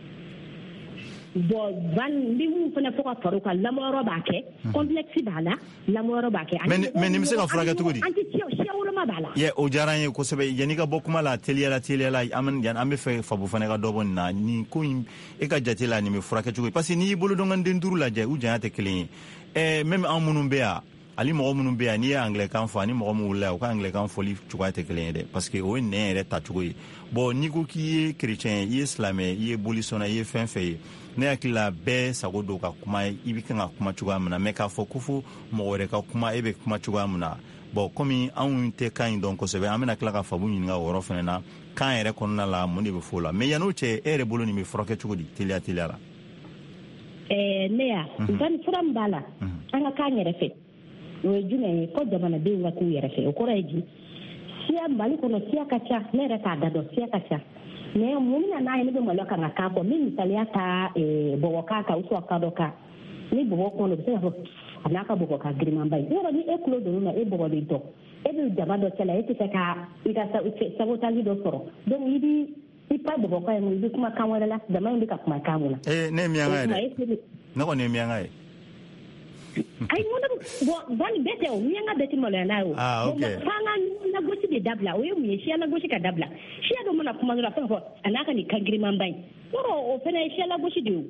bon Van ni mun fana fɔ ka far'o kan lamɔyɔrɔ b'a kɛ complexe b'a la lamɔyɔrɔ b'a kɛ mais mais nin bɛ se ka furakɛ cogo di an tɛ siya woloma b'a la ye o diyara n ye kosɛbɛ yanni ka bɔ kuma la teliyala teliyala an bɛ an bɛ fɛ Fabu fana ka dɔ bɔ nin na nin ko in e ka jate la nin bɛ furakɛ cogo di parce que n'i y'i bolo dɔngɔden duuru lajɛ u janya tɛ kelen ye ɛɛ même an minnu bɛ yan ali mɔgɔ minnu bɛ yan n'i ye anglais-kan fɔ ani mɔgɔ min wulila yan u ka anglais-kan fɔli cogoya tɛ kelen ye dɛ parce que o ye nɛn yɛrɛ tacogo ye bon n'i ko k'i ye chrétien ye i ye silamɛ i ye bolisɔnna i ye fɛn fɛn ye ne hakili la bɛɛ sago don ka kuma i bɛ kan ka kuma cogoya min na mais k'a fɔ ko fo mɔgɔ wɛrɛ ka kuma e bɛ kuma cogoya min na bon komi anw tɛ kan in dɔn kosɛbɛ an bɛna tila ka Fabu ɲininka o yɔrɔ fana na kan yɛrɛ kɔnɔna la mun de bɛ fɔ o la mais yan'o cɛ e yɛrɛ bolo nin bɛ furakɛ cogo di teliya teliya la. ɛɛ ne ya Van fura min b'a la an ka kan yɛrɛ fɛ o ye jumɛn ye ko jamanadenw ka k'u yɛrɛ fɛ o kɔrɔ ye di siya Mali kɔnɔ siya ka ca ne yɛrɛ t'a da dɔn siya ka ca mais mun bɛna n'a ye ne bɛ maloya ka n ka kan fɔ min misaliya ta Bɔbɔka kan ou soit ka dɔ kan ni Bɔbɔ kɔnɔ o bɛ se ka fɔ a n'a ka Bɔbɔka girimanba ye yɔrɔ ni e tulo donn'o la e bɔgɔlen tɔ e bɛ jama dɔ cɛla e tɛ se ka i ka sabotage dɔ sɔrɔ donc i bɛ i pa Bɔbɔka ye mun i bɛ kuma kan wɛrɛ la jama in bɛ ka kuma kan mun na. ee ne ye miyanka ye dɛ ne kɔni ye miyanka ye. ayi mun de bɔn Van bɛɛ tɛ o miyanka bɛɛ tɛ maloya n'a ye o. ah ok f'an ka lagosi de dabila o ye mun ye siya lagosi ka dabila siya dɔ mana kuma dɔrɔn a fɛn fɔ a n'a ka nin kan girimanba in yɔrɔ o fana ye siya lagosi de ye o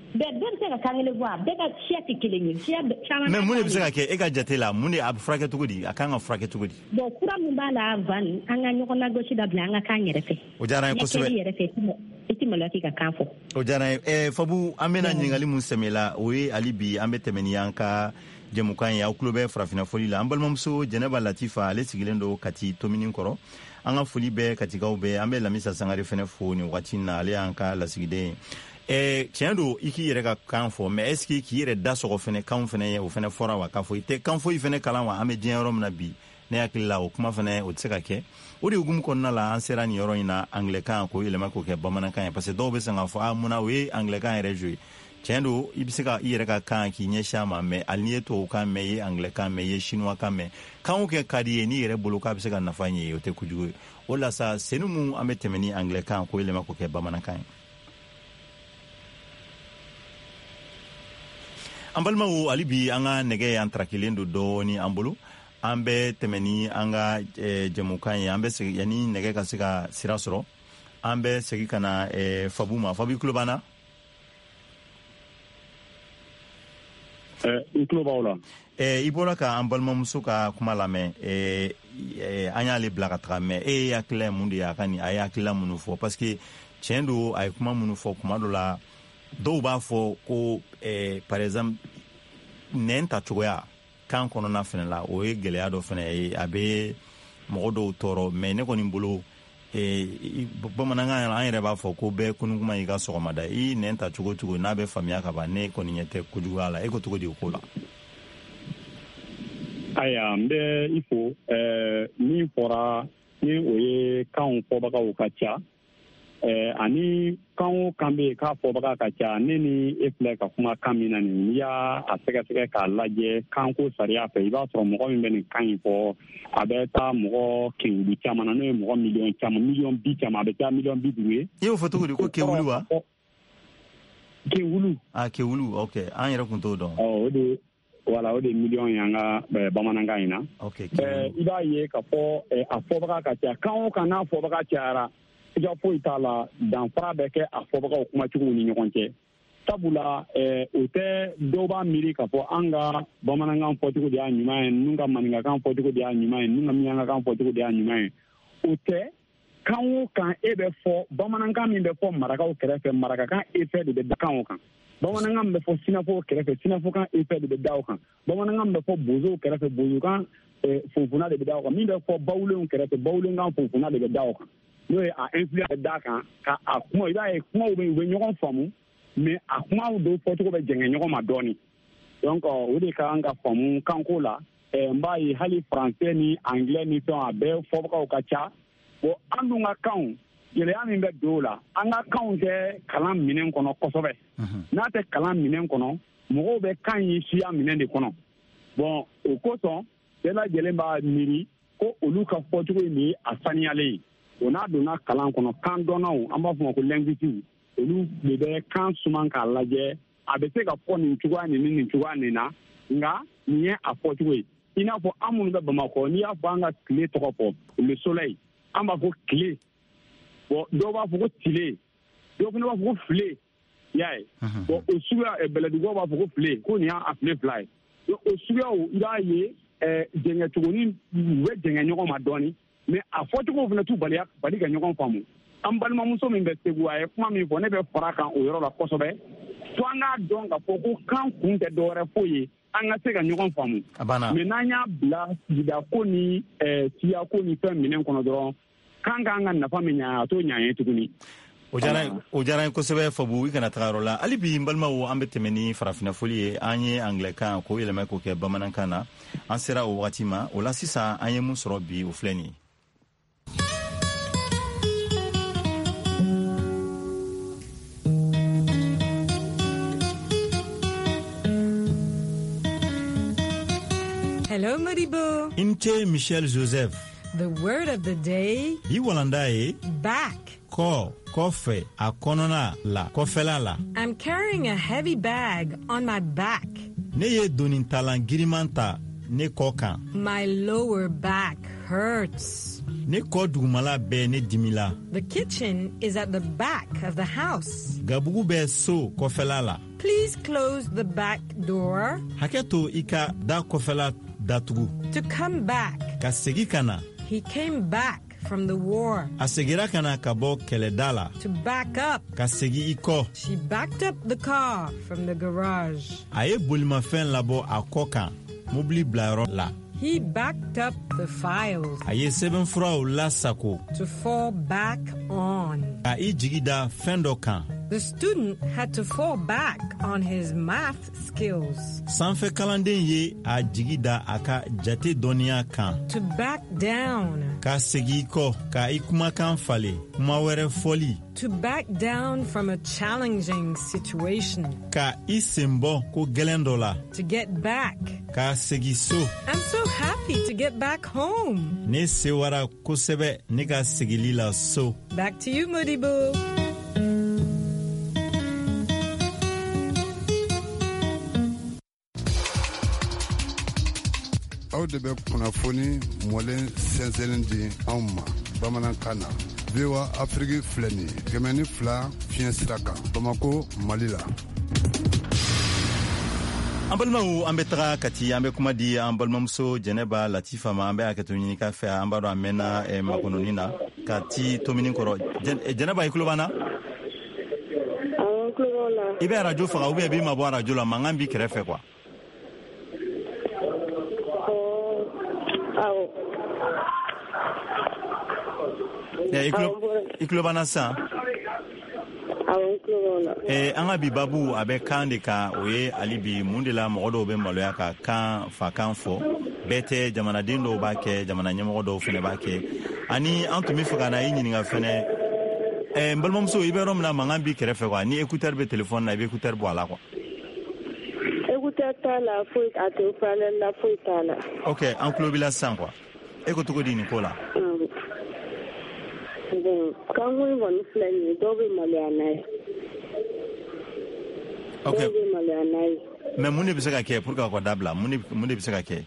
bɛɛ bɛɛ bɛ se ka kan kelen fɔ a bɛɛ ka siya tɛ kelen ye siya caman. mais mun de bɛ se ka kɛ e ka jate la mun de a bɛ furakɛ cogo di a kan ka furakɛ cogo di. bon kura min b'a la Van an ka ɲɔgɔn nagosi dabila an ka kan yɛrɛ fɛ. o diyara n ye kosɛbɛ. ne kɛli yɛrɛ fɛ i tɛ maloya k'i ka kan fɔ. o diyara n ye ɛɛ Fabu an bɛna ɲininkali mun sɛmɛ la o ye hali bi an bɛ tɛmɛ ni an ka jɛmukan ye aw tulo bɛ farafinna foli la an balimamuso Jɛnɛba Latifa ale sigilen don Kati tomini kɔrɔ an ka foli bɛ Katikaw bɛɛ an bɛ Lamisa Sangare fɛnɛ fo nin wagati in na ale y'an ka lasigiden ye. Eh, tiɲɛ don i k'i yɛrɛ ka kan fɔ mais est-ce que k'i yɛrɛ da sɔgɔ fɛnɛ kanw fɛnɛ ye o fɛnɛ fɔra wa k'a fɔ i tɛ kan foyi fɛnɛ kalan wa an bɛ diɲɛ yɔrɔ min na bi ne hakili la o kuma fɛnɛ o tɛ se ka kɛ o de hukumu kɔnɔna la an sera nin yɔrɔ in na anglais-kan k'o yɛlɛma k'o kɛ bamanankan ye parce que dɔw bɛ sɔn k'a fɔ ah munna o ye anglais-kan yɛrɛ joué tiɲɛ don i bɛ se ka i yɛrɛ ka kan k'i ɲɛsin a ma mais hali n'i ye tubabukan mɛn i ye anglais-kan mɛn i ye chinois-kan mɛn kan o kɛ ka di ye n'i yɛrɛ bolo k'a bɛ se ka nafa ɲɛ o tɛ kojugu ye o la sa seni mun an bɛ tɛmɛ ni anglais-kan k'o yɛlɛma k'o kɛ bamanankan ye. an balimaw hali bi an ka nɛgɛ y'an tarakilen don dɔɔni an bolo an bɛ tɛmɛ ni an ka jɛmukan ye an bɛ segin yanni nɛgɛ ka se ka sira sɔrɔ an bɛ segin ka na Fabu ma Fabu i tulo b'an na. n tulo b'aw la. i bɔra ka an balimamuso ka kuma lamɛn an y'ale bila ka taga mɛ e ye hakilila ye mun de ye a ka nin a ye hakilila minnu fɔ parce que tiɲɛ don a ye kuma minnu fɔ kuma dɔ la dɔw b'a fɔ ko eh, par exemple nɛn ta cogoya kan kɔnɔna fɛnɛ la o ye gɛlɛya dɔ fɛnɛ ye a bɛ mɔgɔ dɔw tɔɔrɔ mais ne kɔni bolo eh, bamanankan an yɛrɛ b'a fɔ ko bɛɛ kunukuma y'i ka sɔgɔmada i nɛn ta cogo cogo n'a bɛ faamuya ka ban ne kɔni ɲɛ tɛ kojuguya la e ko cogo di o ko la. Aya n bɛ i fo min fɔra ni o ye kanw fɔbagaw ka ca ani kan o kan bɛ yen k'a fɔbaga ka ca ne ni e filɛ ka kuma kan min na nin n'i y'a sɛgɛsɛgɛ k'a lajɛ kanko sariya fɛ i b'a sɔrɔ mɔgɔ min bɛ nin kan in fɔ a bɛ taa mɔgɔ kɛmɛ caman na n'o ye mɔgɔ miliyɔn caman miliyɔn bi caman a bɛ taa miliyɔn bi duuru ye. i y'o fɔ cogo di ko kewulu wa. kewulu. ah kewulu ok an yɛrɛ tun t'o dɔn. ɔ o de wala o de miliyɔn ye an ka bamanankan in na. ok i b'a ye ka fɔ a fɔbaga ka ca kan o kan n'a fɔbaga cayara. ja foyi t'a la danfara bɛ kɛ a fɔbagaw kumacogow ni ɲɔgɔn cɛ sabula o tɛ dɔw b'a miiri k'a fɔ an ka bamanankan fɔcogo de y'a ɲuman ye ninnu ka maninkakan fɔcogo de y'a ɲuman ye ninnu ka miyankakan fɔcogo de y'a ɲuman ye o tɛ kan o kan e bɛ fɔ bamanankan min bɛ fɔ marakaw kɛrɛfɛ marakakan effet de bɛ da kan o kan bamanankan min bɛ fɔ sinafow kɛrɛfɛ sinafokan effet de bɛ da o kan bamanankan min bɛ fɔ bozow kɛrɛfɛ bozokan funfuna de bɛ da o kan min bɛ fɔ bawulenw kɛrɛfɛ bawulenkan funfuna de bɛ da o kan n'o ye a influence d'a kan ka a kuma i b'a ye kumaw bɛ u bɛ ɲɔgɔn faamu mais a kumaw dɔw fɔcogo bɛ jɛngɛ ɲɔgɔn ma dɔɔni donc o de ka kan ka faamu kanko la n b'a ye hali français ni anglais ni fɛn a bɛɛ fɔbagaw ka ca bon an dun ka kanw gɛlɛya min bɛ don o la an ka kanw tɛ kalan minɛn kɔnɔ kosɛbɛ n'a tɛ kalan minɛn kɔnɔ mɔgɔw bɛ kan ye siya minɛn de kɔnɔ bon o kosɔn bɛɛ lajɛlen b'a miiri ko olu ka fɔcogo in de ye a saniyalen ye o n'a donna kalan kɔnɔ kan dɔnnaw an b'a fɔ ma ko linguistes olu de bɛ kan suman k'a lajɛ a bɛ se ka fɔ nin cogoya nin ni nin cogoya nin na nka nin ye a fɔcogo ye i n'a fɔ an minnu bɛ bamakɔ n'i y'a fɔ an ka tile tɔgɔ fɔ le soleil an b'a fɔ tile bon dɔw b'a fɔ ko tile dɔw fana b'a fɔ ko file i y'a ye bon o suguya bɛlɛduguw b'a fɔ ko file ko nin y'a file fila ye o suguyaw i b'a ye jɛngɛcogonin u bɛ jɛngɛ ɲɔgɔn ma dɔɔni mais a fɔcogo fana t'u bali bali ka ɲɔgɔn faamu an balimamuso min bɛ segu a ye kuma min fɔ ne bɛ fara kan o yɔrɔ la kosɛbɛ fo an k'a dɔn k'a fɔ ko kan kun tɛ dɔwɛrɛ foyi ye an ka se ka ɲɔgɔn faamu mais n'an y'a bila sigida ko ni siya ko ni fɛn minɛn kɔnɔ dɔrɔn kan k'an ka nafa min ɲɛ a t'o ɲɛ ye tuguni. o diyara n ye kosɛbɛ Fabu i kana taga yɔrɔ la hali bi n balimaw an bɛ tɛmɛ ni farafinna foli ye an ye anglais-kan k'o yɛlɛma k'o kɛ bamanankan na an sera o wagati ma o la sisan an ye mun sɔrɔ bi o filɛ nin ye. Hello, Modibo. Inte Michel Joseph. The word of the day. Bi walanda ye. Back. Ko, kofe, akonona la, kofela la. I'm carrying a heavy bag on my back. Ne ye donintalan girimanta ne kokan. My lower back hurts. Ne ko dugumala be ne dimila. The kitchen is at the back of the house. Gabugu be so kofela la. please close the back door. Haketo ika da kofela datugu. To come back. Ka segi kana. He came back from the war. A segira kana ka bɔ kɛlɛda la. To back up. Ka segi i kɔ. She backed up the car from the garage. A ye bolimafɛn labɔ a kɔ kan mobili bilayɔrɔ la. He backed up the files. A ye sɛbɛnfuraw lasako. To fall back on. Ka i jigi da fɛn dɔ kan. The student had to fall back on his math skills. Sanfɛ kalanden ye a jigi da a ka jate dɔnniya kan. To back down. Ka segi kɔ, ka i kumakan fale, kuma wɛrɛ fɔli. To back down from a challenging situation. Ka i sen bɔ ko gɛlɛn dɔ la. To get back. Ka segi so. I'm so happy to get back home. Ne sewara kosɛbɛ ne ka segili la so. Back to you, Modibo. Aw de bɛ kunnafoni mɔlen sɛnsɛnnin di anw ma bamanankan na. V O A Afrique filɛ nin ye kɛmɛ ni fila fiɲɛ sira kan Bamako, Mali la. An balimaw an bɛ taga kati an bɛ kuma di an balimamuso Jɛnɛba Latifa ma an bɛ hakɛto ɲini k'a fɛ an b'a dɔn a mɛnna eh, makɔnɔni na ka ti tomini kɔrɔ. Jɛnɛba i tulo b'an na? Awɔ n tulo b'aw la. I bɛ radio faga ou bien i b'i mabɔ radio la mankan b'i kɛrɛfɛ quoi. Awɔ. I tulo b'an na sisan? Eh, an ka bi babu a bɛ kan de kan o ye hali bi mun de la mɔgɔ dɔw bɛ maloya ka kan fa kan fɔ bɛɛ tɛ jamanaden dɔw b'a kɛ jamana ɲɛmɔgɔ dɔw fana b'a kɛ ani an tun bɛ fɛ ka na i ɲininka fɛnɛ eh, n balimamuso i bɛ yɔrɔ min na mankan b'i kɛrɛfɛ quoi ni écouteur bɛ téléphone na i bɛ écouteur bɔ a la quoi. Écouteur t'a la foyi a tɛ falen la foyi t'a la. Ok an tulo b'i la sisan quoi e ko cogo di nin ko la. Bon kanko in kɔni filɛ nin ye dɔw bɛ maloya n'a ye. Ok mais mun de bɛ se ka kɛ pour que a ka dabila mun de bɛ se ka kɛ.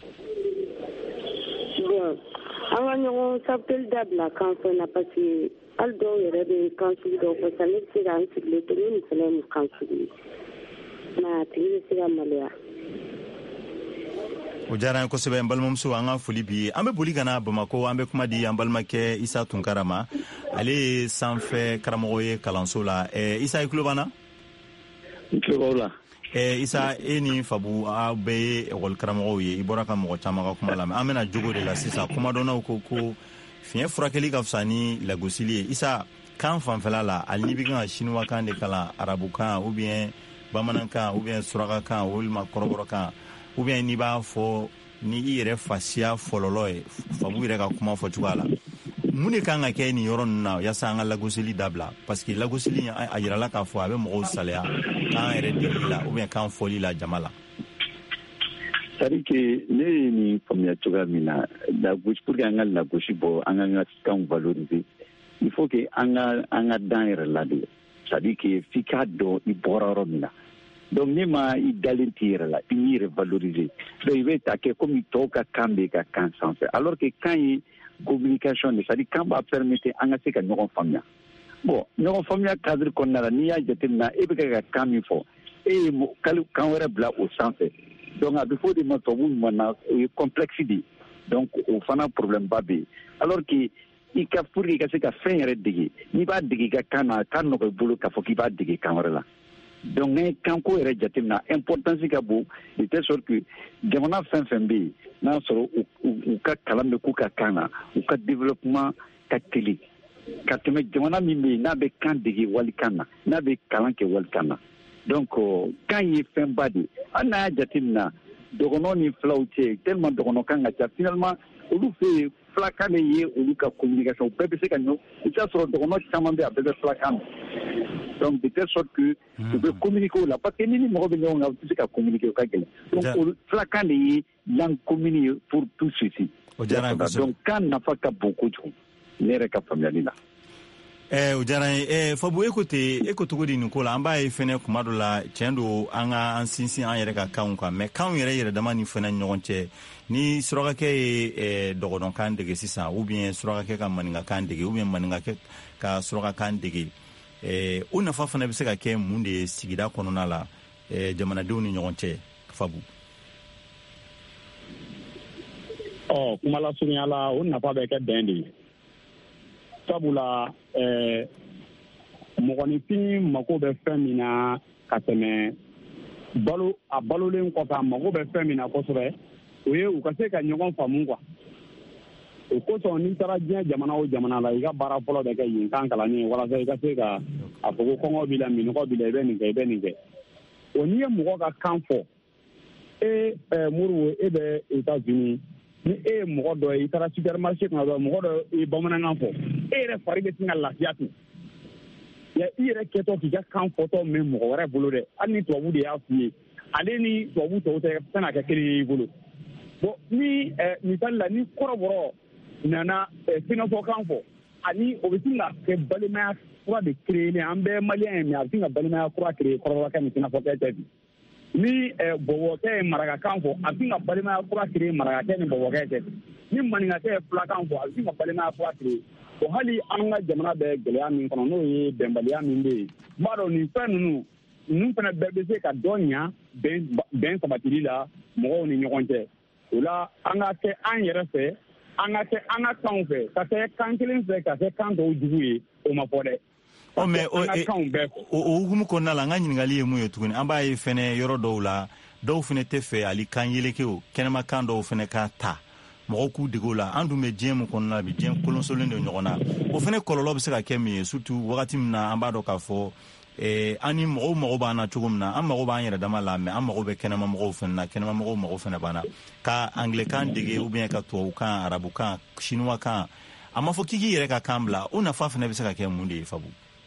Bon an ka ɲɔgɔn sabuteli dabila kan fɛn na parce que hali dɔw yɛrɛ bɛ kan sugu dɔw fɔ sisan ne bɛ se k'an sigilen to ne nin fana ye kan sugu ye mais a tigi bɛ se ka maloya. O diyara an ye kosɛbɛ n balimamuso an ka foli b'i ye an bɛ boli ka na Bamako an bɛ kuma di an balimakɛ Isa Tunkara ma ale ye sanfɛ karamɔgɔ ye kalanso la eh, Isa i tulo b'an na? N tulo b'aw la. Eh, Isa e ni Fabu aw bɛɛ ye ekɔli karamɔgɔw ye i bɔra ka mɔgɔ caman ka kuma lamɛn an bɛna jogo de la sisan kumadɔnnaw ko ko fiɲɛ furakɛli ka fisa ni lagosili ye. Isa kan fanfɛla la hali n'i bɛ kan ka siniwakan de kalan arabukan ou bien bamanankan ou bien surakakan walima kɔrɔbɔrɔkan ou bien n'i b'a fɔ ni i yɛrɛ fasiya fɔlɔlɔ ye Fabu yɛrɛ ka kuma fɔ cogoya la mun de kan ka kɛ nin yɔrɔ ninnu na yaasa an ka lagosili dabila parce que lagosili a yirala k'a fɔ a bɛ mɔgɔw saliya k'an yɛrɛ deli la ou bien k'an fɔli la jama la. C'est à dire que ne ye nin faamuya cogoya min na lagosi pour que an ka lagosi bɔ an ka an ka kanw valoriser il faut que an ka an ka dan yɛrɛ ladon c'est à dire que f'i k'a dɔn i bɔra yɔrɔ min na. Donc ni ma i dalen t'i yɛrɛ la i n'i yɛrɛ valoriser donc i bɛ ta kɛ komi tɔw ka kan bɛ ka kan sanfɛ alors que kan ye communication de c'est à dire kan b'a permettre an ka se ka ɲɔgɔn faamuya. Bon ɲɔgɔn faamuya cadre kɔnɔna la n'i y'a jateminɛ e bɛ ka kan min fɔ e ye kan wɛrɛ bila o sanfɛ donc a bɛ fɔ o de ma tubabu ɲuman na o ye complexe de ye donc o fana problème ba bɛ yen alors que i ka pour que i ka se ka fɛn yɛrɛ dege n'i b'a dege i ka kan na a ka nɔgɔ i bolo k'a fɔ k'i b'a dege kan wɛrɛ la. Donc n'an ye kanko yɛrɛ jateminɛ importance ka bon de telle sorte que jamana fɛn fɛn bɛ yen n'a sɔrɔ u ka kalan bɛ k'u ka kan na u ka développement ka teli ka tɛmɛ jamana min bɛ yen n'a bɛ kan dege walikan na n'a bɛ kalan kɛ walikan na donc kan ye fɛnba de ye hali n'a y'a jateminɛ dɔgɔnɔ ni filaw cɛ tellement dɔgɔnɔ kan ka ca finalement olu fɛ yen filakan de ye olu ka communication bɛɛ bɛ se ka ɲɔ i t'a sɔrɔ dɔgɔnɔ caman bɛ yen a bɛɛ bɛ filakan na. Donc de telle sorte que tu peux communiquer là parce que ni ni mɔgɔ bɛ ɲɔgɔn kan u tɛ se ka communiquer o ka gɛlɛn donc filakan de ye langue commune ye pour tout ceci donc kan nafa ka bon kojugu ne yɛrɛ ka faamuyali la. Eh, o diyara n ye eh, Fabu e ko ten e ko cogo di nin ko la an b'a ye fɛnɛ kuma dɔ la tiɲɛ don an ka an sinsin an yɛrɛ ka kanw kan mais kanw yɛrɛ yɛrɛ dama ni fɛnɛ ɲɔgɔn cɛ ni surakakɛ ye eh, dɔgɔdɔnkan dege sisan ou bien surakakɛ ka maninkakan dege ou bien maninkakɛ ka surakakan dege eh, o nafa fana bɛ se ka kɛ mun de ye sigida kɔnɔna la eh, jamanadenw ni ɲɔgɔn cɛ Fabu. ɔ kuma la surunya la o nafa bɛ kɛ bɛn de ye sabula ɛɛ mɔgɔninfin mako bɛ fɛn min na ka tɛmɛ balo a balolen kɔfɛ a mako bɛ fɛn min na kosɛbɛ o ye u ka se ka ɲɔgɔn faamu quoi o kosɔn n'i taara diɲɛ jamana o jamana la i ka baara fɔlɔ bɛ kɛ yen kan kalanni walasa i ka se ka a fɔ ko kɔngɔ b'i la minɔgɔ b'i la i bɛ nin kɛ i bɛ nin kɛ o n'i ye mɔgɔ ka kan fɔ e ɛɛ Moribo e bɛ Etats-Unis ni e ye mɔgɔ dɔ ye i taara supermarché kɔnɔ dɔrɔn mɔgɔ dɔ ye bamanankan fɔ e yɛrɛ fari bɛ sin ka lafiya ten ya i yɛrɛ kɛtɔ k'i ka kan fɔtɔ mɛn mɔgɔ wɛrɛ bolo dɛ hali ni tubabu de y'a f'i ye ale ni tubabu tɔw tɛ tɛna kɛ kelen ye i bolo bon ni ɛɛ misali la ni kɔrɔbɔrɔ nana sɛnɛfɔkan fɔ ani o bɛ sin ka kɛ balimaya kura de créer an bɛɛ maliyɛn ye mais a bɛ sin ka balimaya kura créer kɔrɔbɔrɔkɛ ni sɛnɛfɔkɛ tɛ bi ni bɔbɔkɛ ye marakakan fɔ a bɛ sin ka balimaya kura créer marakakɛ ni bɔbɔkɛ tɛ ni maninkakɛ ye fulakan fɔ a bɛ sin ka balimaya kura créer o hali an ka jamana bɛ gɛlɛya min kɔnɔ n'o ye bɛnbaliya min bɛ yen n b'a dɔn nin fɛn ninnu ninnu fana bɛɛ bɛ se ka dɔ ɲa bɛn sabatili la mɔgɔw ni ɲɔgɔn cɛ o la an ka kɛ an yɛrɛ fɛ an ka kɛ an ka kanw fɛ ka kɛ kan kelen fɛ ka kɛ kan tɔw jugu ye o ma fɔ dɛ. ɔ mɛ o hukumu kɔnɔna la an ka ɲininkali ye mun ye tuguni an b'a ye fɛnɛ yɔrɔ dɔw la dɔw fɛnɛ tɛ fɛ hali kan yelekew kɛnɛma kan dɔw fɛnɛ ka ta mɔgɔw k'u dege o la an dun bɛ diɲɛ min kɔnɔna la bi diɲɛ kolonsolen de ɲɔgɔn na o fɛnɛ kɔlɔlɔ bɛ se ka kɛ min ye surtout wagati min na an b'a dɔn k'a fɔ eh, an ni mɔgɔw mago b'an na cogo min na an mago b'an yɛrɛ dama la mɛ an mago bɛ kɛnɛma mɔgɔw fɛnɛ na kɛnɛma mɔgɔw mago fɛnɛ b'an na ka anglais dege ou bien ka tubabukan arabukan chinois kan a ma fɔ k'i k'i yɛrɛ ka kan bila o nafa fɛnɛ bɛ se ka kɛ mun de ye Fabu.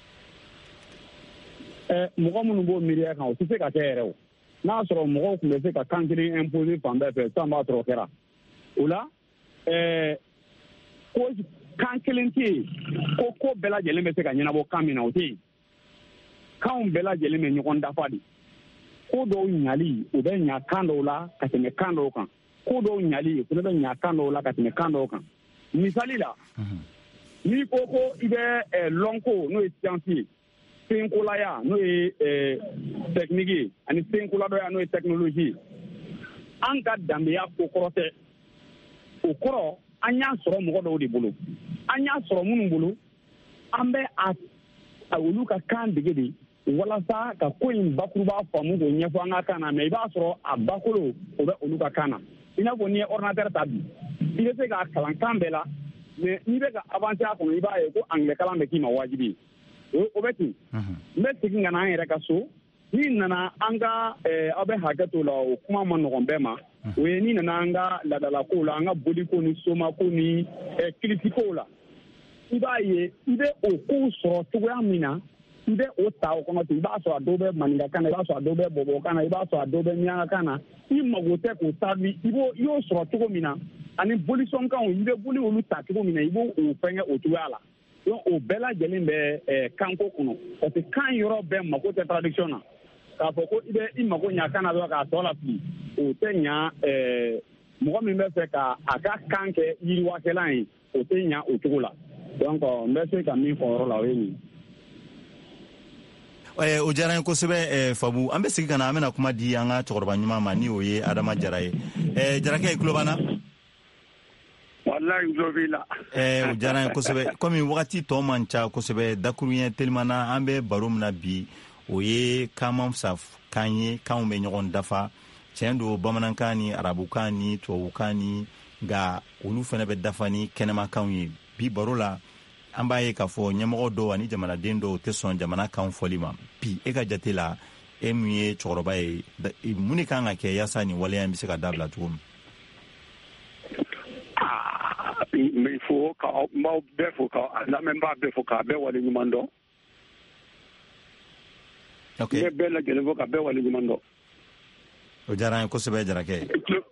Eh, mɔgɔ minnu b'o miiriya kan o tɛ se ka kɛ yɛrɛ o n'a sɔrɔ mɔgɔw tun bɛ se ka kan kelen imposer fan bɛɛ fɛ sisan b'a sɔrɔ o kɛra o la ɛɛ ko kan kelen tɛ yen ko ko bɛɛ lajɛlen bɛ se ka ɲɛnabɔ kan min na o tɛ yen kanw bɛɛ lajɛlen bɛ ɲɔgɔn dafa de ko dɔw ɲali o bɛ ɲa kan dɔw la ka tɛmɛ kan dɔw kan ko dɔw ɲali o fana bɛ ɲa kan dɔw la ka tɛmɛ kan dɔw kan misali la n'i ko ko i bɛ lɔnko n'o ye science ye senkolaya n'o ye technique ye ani senkoladɔya n'o ye technologie ye an ka danbeya ko kɔrɔ tɛ o kɔrɔ an y'a sɔrɔ mɔgɔ dɔw de bolo an y'a sɔrɔ minnu bolo an bɛ a olu ka kan dege de walasa ka ko in bakuruba faamu k'o ɲɛfɔ an ka kan na mɛ i b'a sɔrɔ a bakolo o bɛ olu ka kan na i n'a fɔ n'i ye ordinateur ta bi i bɛ se k'a kalan kan bɛɛ la mɛ n'i bɛ ka avancer a kɔnɔ i b'a ye ko anglais kalan bɛ k'i ma wajibi ye o bɛ ten n bɛ segin ka na an yɛrɛ ka so n'i nana an ka aw bɛ hakɛ to la o kuma ma nɔgɔn bɛɛ ma o ye n'i nana an ka laadalakow la an ka boliko ni somako ni kilisikow la i b'a ye i bɛ o kow sɔrɔ cogoya min na i bɛ o ta o kɔnɔ ten i b'a sɔrɔ a dɔw bɛ maninkakan na i b'a sɔrɔ a dɔw bɛ bɔbɔkan na i b'a sɔrɔ a dɔw bɛ miyankakan na i mago tɛ k'o tabi i b'o i y'o sɔrɔ cogo min na ani bolisɔnkanw i bɛ boli olu ta cogo min na i b'o o fɛngɛ o cogoya la donc o bɛɛ lajɛlen bɛ kanko kɔnɔ parce que kan yɔrɔ bɛɛ mako tɛ traduction na k'a fɔ ko i bɛ i mago ɲa kan na dɔrɔn k'a tɔ lafili o tɛ ɲa mɔgɔ min bɛ fɛ ka a ka kan kɛ yiriwakɛlan ye o tɛ ɲa o cogo la donc n bɛ se ka min fɔ yɔrɔ la o ye nin. Eh, o diyara n ye kosɛbɛ eh, Fabu an bɛ segin ka na an bɛna kuma di an ka cɛkɔrɔba ɲuman ma ni o ye Adama Jara ye eh, Jarakɛ i tulo b'an na? Wallahi tulo b'i la. eh, o diyara n ye kosɛbɛ komi wagati tɔ man ca kosɛbɛ dakuruɲɛ teliman na an bɛ baro min na bi o ye kan man fisa kan ye kanw bɛ ɲɔgɔn dafa tiɲɛ don bamanankan ni arabukan ni tubabukan ni nka olu fana bɛ dafa ni kɛnɛmakanw ye bi baro la an b'a ye k'a fɔ ɲɛmɔgɔ dɔw ani jamanaden dɔw tɛ sɔn jamana kan fɔli ma bi e ka jate la e min ye cɛkɔrɔba ye mun de kan ka kɛ yaasa nin waleya in bɛ se ka dabila cogo min? Il faut ka m'aw bɛɛ fo ka lamɛnbaa bɛɛ fo k'a bɛɛ wale ɲuman dɔn. ok ne bɛɛ lajɛlen fo ka bɛɛ wale ɲuman dɔn. o diyara n ye kosɛbɛ Jarakɛ.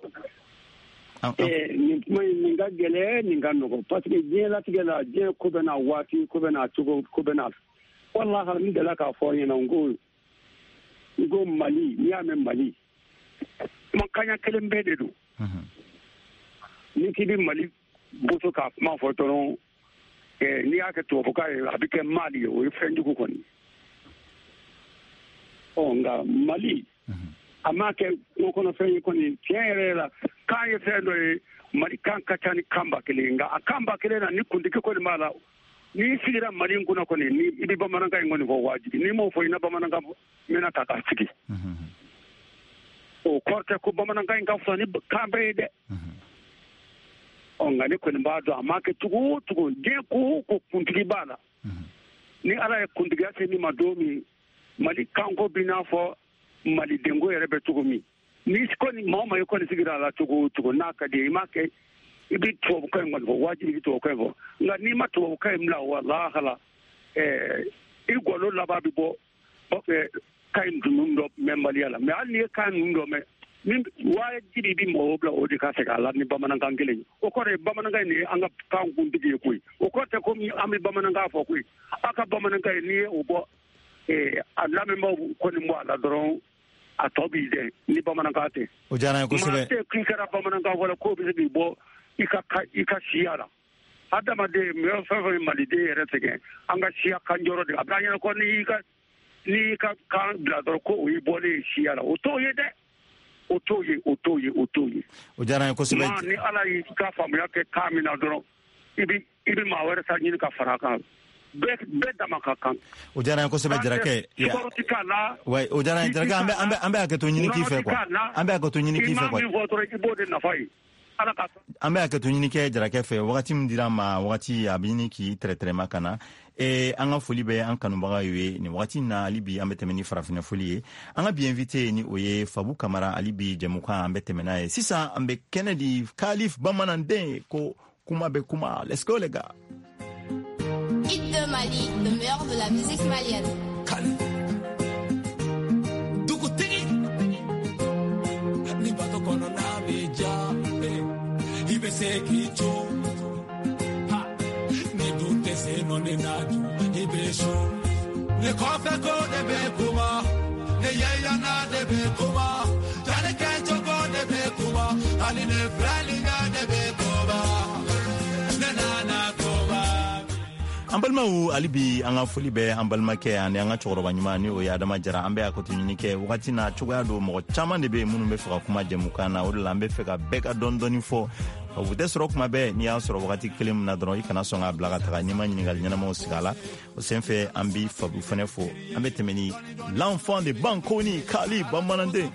nin kuma in nin ka gɛlɛn nin ka nɔgɔ parce que diɲɛlatigɛ la diɲɛ ko bɛ n'a waati ko bɛ n'a cogo ko bɛ n'a walahi n delila k'a fɔ ɲɛna n ko n ko Mali n'i y'a mɛn Mali kumakanɲɛ kelen bɛɛ de don ni k'i bɛ Mali boso k'a kuma fɔ dɔrɔn n'i y'a kɛ tubabukan ye a bɛ kɛ Mali ye o ye fɛn jugu kɔni ɔ nka Mali a ma kɛ kungo kɔnɔ fɛn ye kɔni tiɲɛ yɛrɛ la kan ye fɛn dɔ ye mali kan ka ca ni kan ba kelen nka a kan ba kelen na ni kuntigi kɔni b'a la n'i sigira mali in kɔnɔ kɔni ni i bɛ bamanankan in kɔni fɔ wajibi n'i m'o fɔ i na bamanankan mɛna ta k'a sigi o kɔrɔ tɛ ko bamanankan in ka fisa ni kan bɛɛ ye dɛ ɔ nka ne kɔni b'a dɔn a ma kɛ cogo o cogo diɲɛ ko o ko kuntigi b'a la ni ala ye kuntigiya se min ma don min mali kanko bi n'a fɔ mali denko yɛrɛ bɛ cogo min ni kɔni maa o maa i kɔni sigira a la cogo o cogo n'a ka di i m'a kɛ i bɛ tubabukan in kɔni fɔ wajibi i bɛ tubabukan in fɔ nka n'i ma tubabukan in bila walahala ɛɛ i gɔlo laban bɛ bɔ kan in dunun dɔ mɛn maliya la mɛ hali n'i ye kan ninnu dɔ mɛn min wajibi bi mɔgɔw bila o de ka segin a la ni bamanankan kelen ye o kɔrɔ ye bamanankan in de ye an ka kan kuntigi ye koyi o kɔrɔ tɛ ko an bɛ bamanankan fɔ koyi a ka bamanankan in n'i ye o bɔ a lamɛnbaaw kɔni bɔ a la dɔrɔn a tɔ b'i dɛ ni bamanankan tɛ. o diyara n ye kosɛbɛ. maa tɛ k'i kɛra bamanankan fɔlɔ k'o bɛ se k'i bɔ i ka i ka siya la adamaden mɛ fɛn fɛn maliden yɛrɛ sɛgɛn an ka siya kanjɔrɔ de a bɛ an ɲɛna ko n'i ka n'i ka kan bila dɔrɔn ko o y'i bɔlen siya la o t'o ye dɛ. o t'o ye o t'o ye o t'o ye. o diyara n ye kosɛbɛ. maa ni ala y'i ka faamuya kɛ kan min na dɔrɔn i bɛ i bɛ maa wɛrɛ ta ɲini ka fara a kan bɛɛ bɛɛ dama ka kan. o diyara n ye kosɛbɛ Jarakɛ. sukaro ti k'a la. wa o diyara n ye Jarakɛ an bɛ an bɛ an bɛ hakɛto ɲini k'i fɛ quoi an bɛ hakɛto ɲini k'i fɛ quoi. i ma min fɔ dɔrɔn i b'o de nafa ye. an bɛ hakɛto ɲini kɛ Jarakɛ fɛ wagati min dira ma wagati a bɛ ɲini k'i tɛrɛtɛrɛma ka na ee an ka foli bɛ an kanubaga ye nin wagati na hali bi an bɛ tɛmɛ ni farafinna foli ye an ka bi invité ni o ye Fabu Kamara hali bi jɛmukan an bɛ tɛmɛ n'a ye sisan an bɛ kɛnɛ di Kalif bamananden ko kuma bɛ kuma let's go les gars. Hit de Mali, le meilleur de la musique malienne. Dugutigi ni bato kono na beja ibe se kicho ha ni dute se no ne naju ibe sho ne kofe ko de be kuma ne yeya na de be kuma tane kencho ko de be kuma ali ne brali na de be kuma ne na na an balimaw hali bi an ka foli bɛ an balimakɛ ani an ka cɛkɔrɔba ɲuman ni o ye Adama Jara an bɛ hakɛto ɲini kɛ wagati na cogoya don mɔgɔ caman de bɛ yen minnu bɛ fɛ ka kuma jɛmukan na o de la an bɛ fɛ ka bɛɛ ka dɔɔni dɔɔni fɔ o tɛ sɔrɔ kuma bɛɛ n'i y'a sɔrɔ wagati kelen min na dɔrɔn i kana sɔn k'a bila ka taga n'i ma ɲininkali ɲɛnamaw sigi a la o senfɛ an bɛ Fabu fana fɔ an bɛ tɛmɛ ni l'enfant de Bankoni Kali bamananden.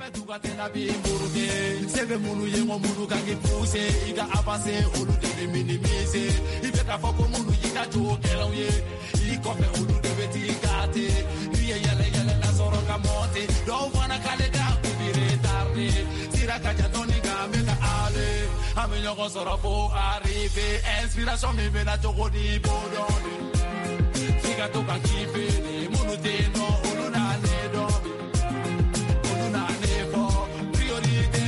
sebe munu ye ngo munu kangi puse iga avance olu de minimize ibe ka foko munu yika chokela ye ikope olu de betikate ye yele yele na soro ka monte do wana kale ka kubire tarde sira ka jatoni ka meka ale amenyo ko soro po arrive inspiration me be na choko di bodone siga to ka kipe munu te no olu na ne do olu na ne fo priorité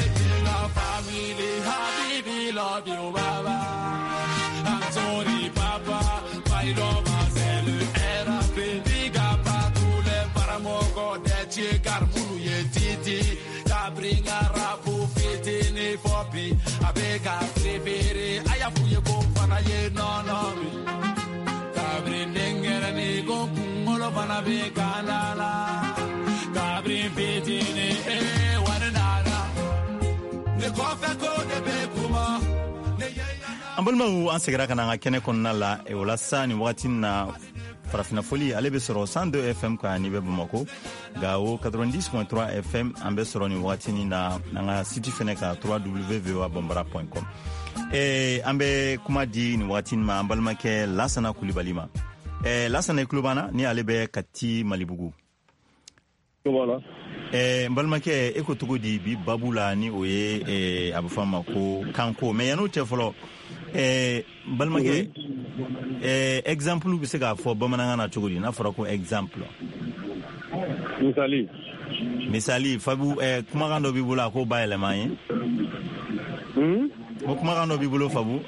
love you, Baba. I'm sorry, Papa. My love, c'est le R A P. Big up à tous les paramoko de Tchekar, Mounou et Titi. Cabringa, Rapo, Fiti, ni Fopi. Avec un préféré, Ayafouye, Bofanaye, non, non. Cabrin, Dengerani, Gokungolo, Panabe, Kanala. Cabrin, Fiti, ni, eh, Wanana. Ne kofe ko de be kuma. an balimaw an segira ka na an ka kɛnɛ kɔnɔna la o la sa ni wagati na farafina foli ale bɛ sɔrɔ cent deux F M kan ni bɛ Bamako nka o quatre-vingt-dix point trois F M an bɛ sɔrɔ ni wagati ni na an ka site fɛnɛ kan w w w point bambara point com eh an bɛ kuma di ni wagati ma an balimakɛ Lasana Kulibali ma eh Lasana Kulibana ni ale bɛ Kati Malibugu. Voilà. Eh, n balimakɛ e ko cogo di bi babu la ni o ye eh, a bɛ fɔ a ma ko kanko mais yan'o cɛ fɔlɔ eh, n balimakɛ eh, exemple bɛ se k'a fɔ bamanankan na cogo di n'a fɔra ko exemple. misali. misali Fabu eh, kumakan dɔ b'i bolo a ko bayɛlɛma an ye. Hmm? o kumakan dɔ b'i bolo Fabu.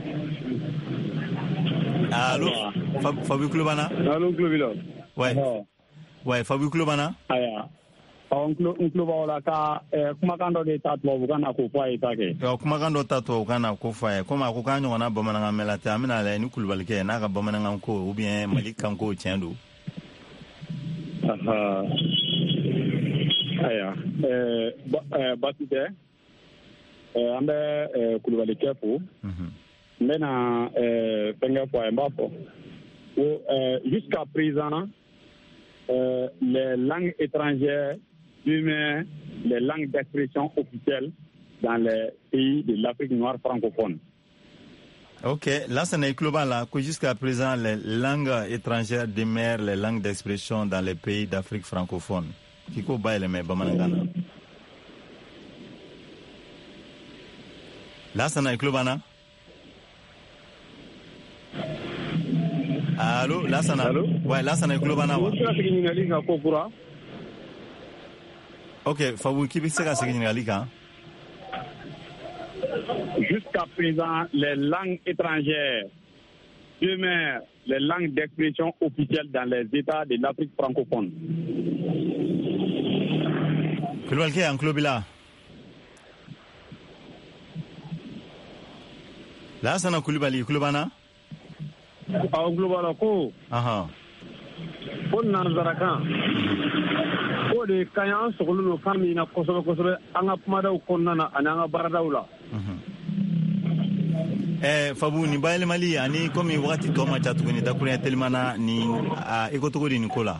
allo Fabu, Fabu tulo b'an na. allo n tulo b'i la. ouais ouais Fabu tulo b'an na. aya n tulo b'aw la ka kumakan dɔ de ta tubabukan na k'o fɔ a ye ta kɛ. kumakan dɔ ta tubabukan na k'o fɔ a ye komi a ko k'a ɲɔgɔnna bamanankan mɛn la tɛ an bɛna lajɛ ni Kulubalikɛ n'a ka bamanankan ko ou bien Mali kan ko tiɲɛ don. aya ɛɛ baasi tɛ ɛɛ an bɛ ɛɛ kulubali kɛ fo n bɛ na ɛɛ fɛnkɛ fɔ a ye n b'a fɔ ko ɛɛ jusqu'à présent euh, les langues étrangères humaines, les langues d'expression officielles dans les pays de l'Afrique noire francophone. Ok, là, ça n'est global, que jusqu'à présent, les langues étrangères demeurent les langues d'expression dans les pays d'Afrique francophone. Kiko baile me bamanangana. Là, ça n'est global. Allô, là, ça n'a. Ouais, là, ça n'est global. Ok, Fabou, qui veut que c'est que jusqu'à présent, les langues étrangères demeurent les langues d'expression officielles dans les États de l'Afrique francophone. Quel est un club là? Là, ça n'a Koulibaly, Koulibaly. Ah, Koulibaly, quoi? Ah, on n'a pas ko de kayan sogolu no fami na kosobe kosobe anga kumadaw konnana ananga baradawla eh Fabu ni bayele mali ani komi wakati to ma chatu ni dakuri telemana ni ekotogori ni kola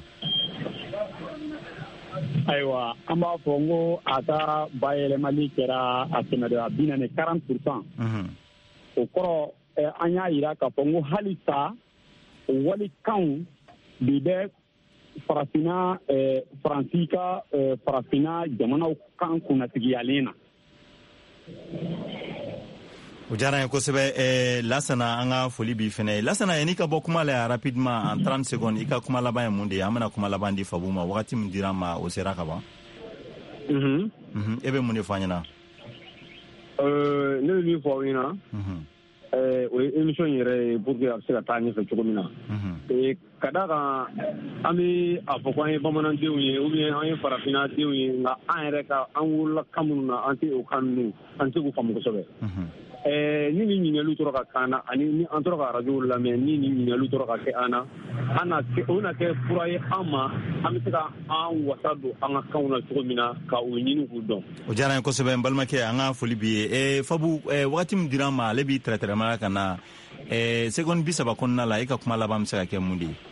aywa amba fongo ata bayele mali kera asemede abina ne quarante pour cent mhm o koro anya ira ka fongo halisa wali kan bibe farafina eh, Fransika eh, farafina jamana kan kunatigi alena ujara ko sebe eh, lasana anga foli bi fene lasana yani ka bokuma la rapidement en trente secondes ika kuma la ba mundi amana kuma la bandi fabuma wakati mundira ma o sera ka ba mhm mhm ebe mundi fanyana euh ne lui fo wina mhm eh o émission yere pour que absela tani fe chogomina mhm kada ka ami afoko ay bamanan dew ye ou bien ay farafina dew ye nga an yɛrɛ ka an wula kamuna anti o kanu anti ko famu kosɛbɛ eh ni ni ɲiniŋaliw tora ka kana ani ni an tora ka radio lamɛn ni ni ɲiniŋaliw tora ka kɛ ana ana ke ona kɛ fura ye an ma an bɛ se ka an wasa don an ka kanw na cogo min na ka o ɲini k'u dɔn o diyara n ye kosɛbɛ n balimakɛ an ka foli bi ye eh Fabu eh wagati min dira ma ale bi traitement ka na eh seconde bi saba kɔnɔna la e ka kuma laban bɛ se ka kɛ mun de ye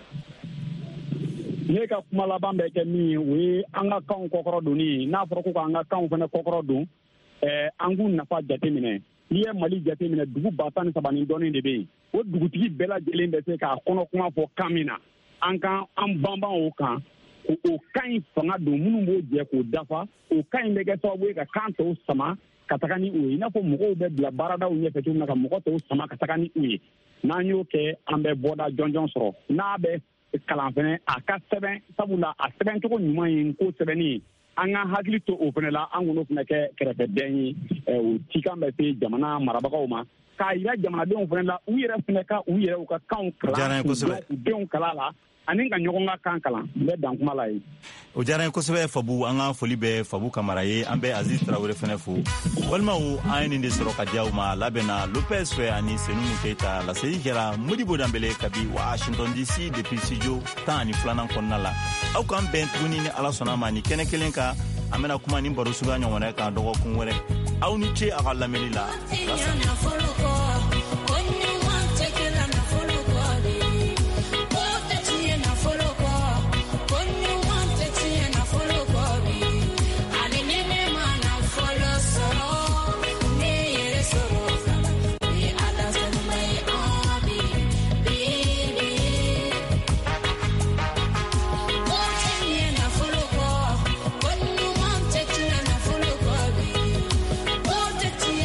ne ka kuma laban bɛ kɛ min ye o ye an ka kanw kɔkɔrɔ donni n'a fɔra ko k'an ka kanw fana kɔkɔrɔ don ɛɛ an k'u nafa jateminɛ n'i ye Mali jateminɛ dugu ba tan ni saba ni dɔɔnin de bɛ yen o dugutigi bɛɛ lajɛlen bɛ se k'a kɔnɔ kuma fɔ kan min na an kan an banban o kan ko o kan in fanga don minnu b'o jɛ k'o dafa o kan in bɛ kɛ sababu ye ka kan tɔw sama ka taga ni o ye i n'a fɔ mɔgɔw bɛ bila baaradaw ɲɛfɛ cogo min na ka mɔgɔ tɔw sama ka taga ni o ye n'an y'o kɛ an bɛ bɔda jɔnjɔn sɔrɔ n'a bɛ kalan fɛnɛ a ka sɛbɛn sabula a sɛbɛn cogo ɲuman ye ko sɛbɛnni ye an ka hakili to o fɛnɛ la an k'o fɛnɛ kɛ kɛrɛfɛdɛn ye o cikan bɛ se jamana marabagaw ma k'a yira jamanadenw fɛnɛ la u yɛrɛ fɛnɛ ka u yɛrɛ u ka kanw kalan u denw kala la ani ka ɲɔgɔn ka kan kalan n bɛ dan kuma la ye o diyara n ye kosɛbɛ Fabu an ka foli bɛ Fabu Kamara ye an bɛ Aziz Traoré fɛnɛ fo walima an ye nin de sɔrɔ ka di aw ma labɛnna Lopez fɛ ani Senumu Keita laseli kɛra Modibo Danbele kabi Washington D C depuis studio tan ani filanan kɔnɔna la aw k'an bɛn tuguni ni Ala sɔnna ma ni kɛnɛ kelen kan an bɛna kuma ni baro suguya ɲɔgɔn wɛrɛ kan dɔgɔkun wɛrɛ aw ni ce a ka lamɛnni la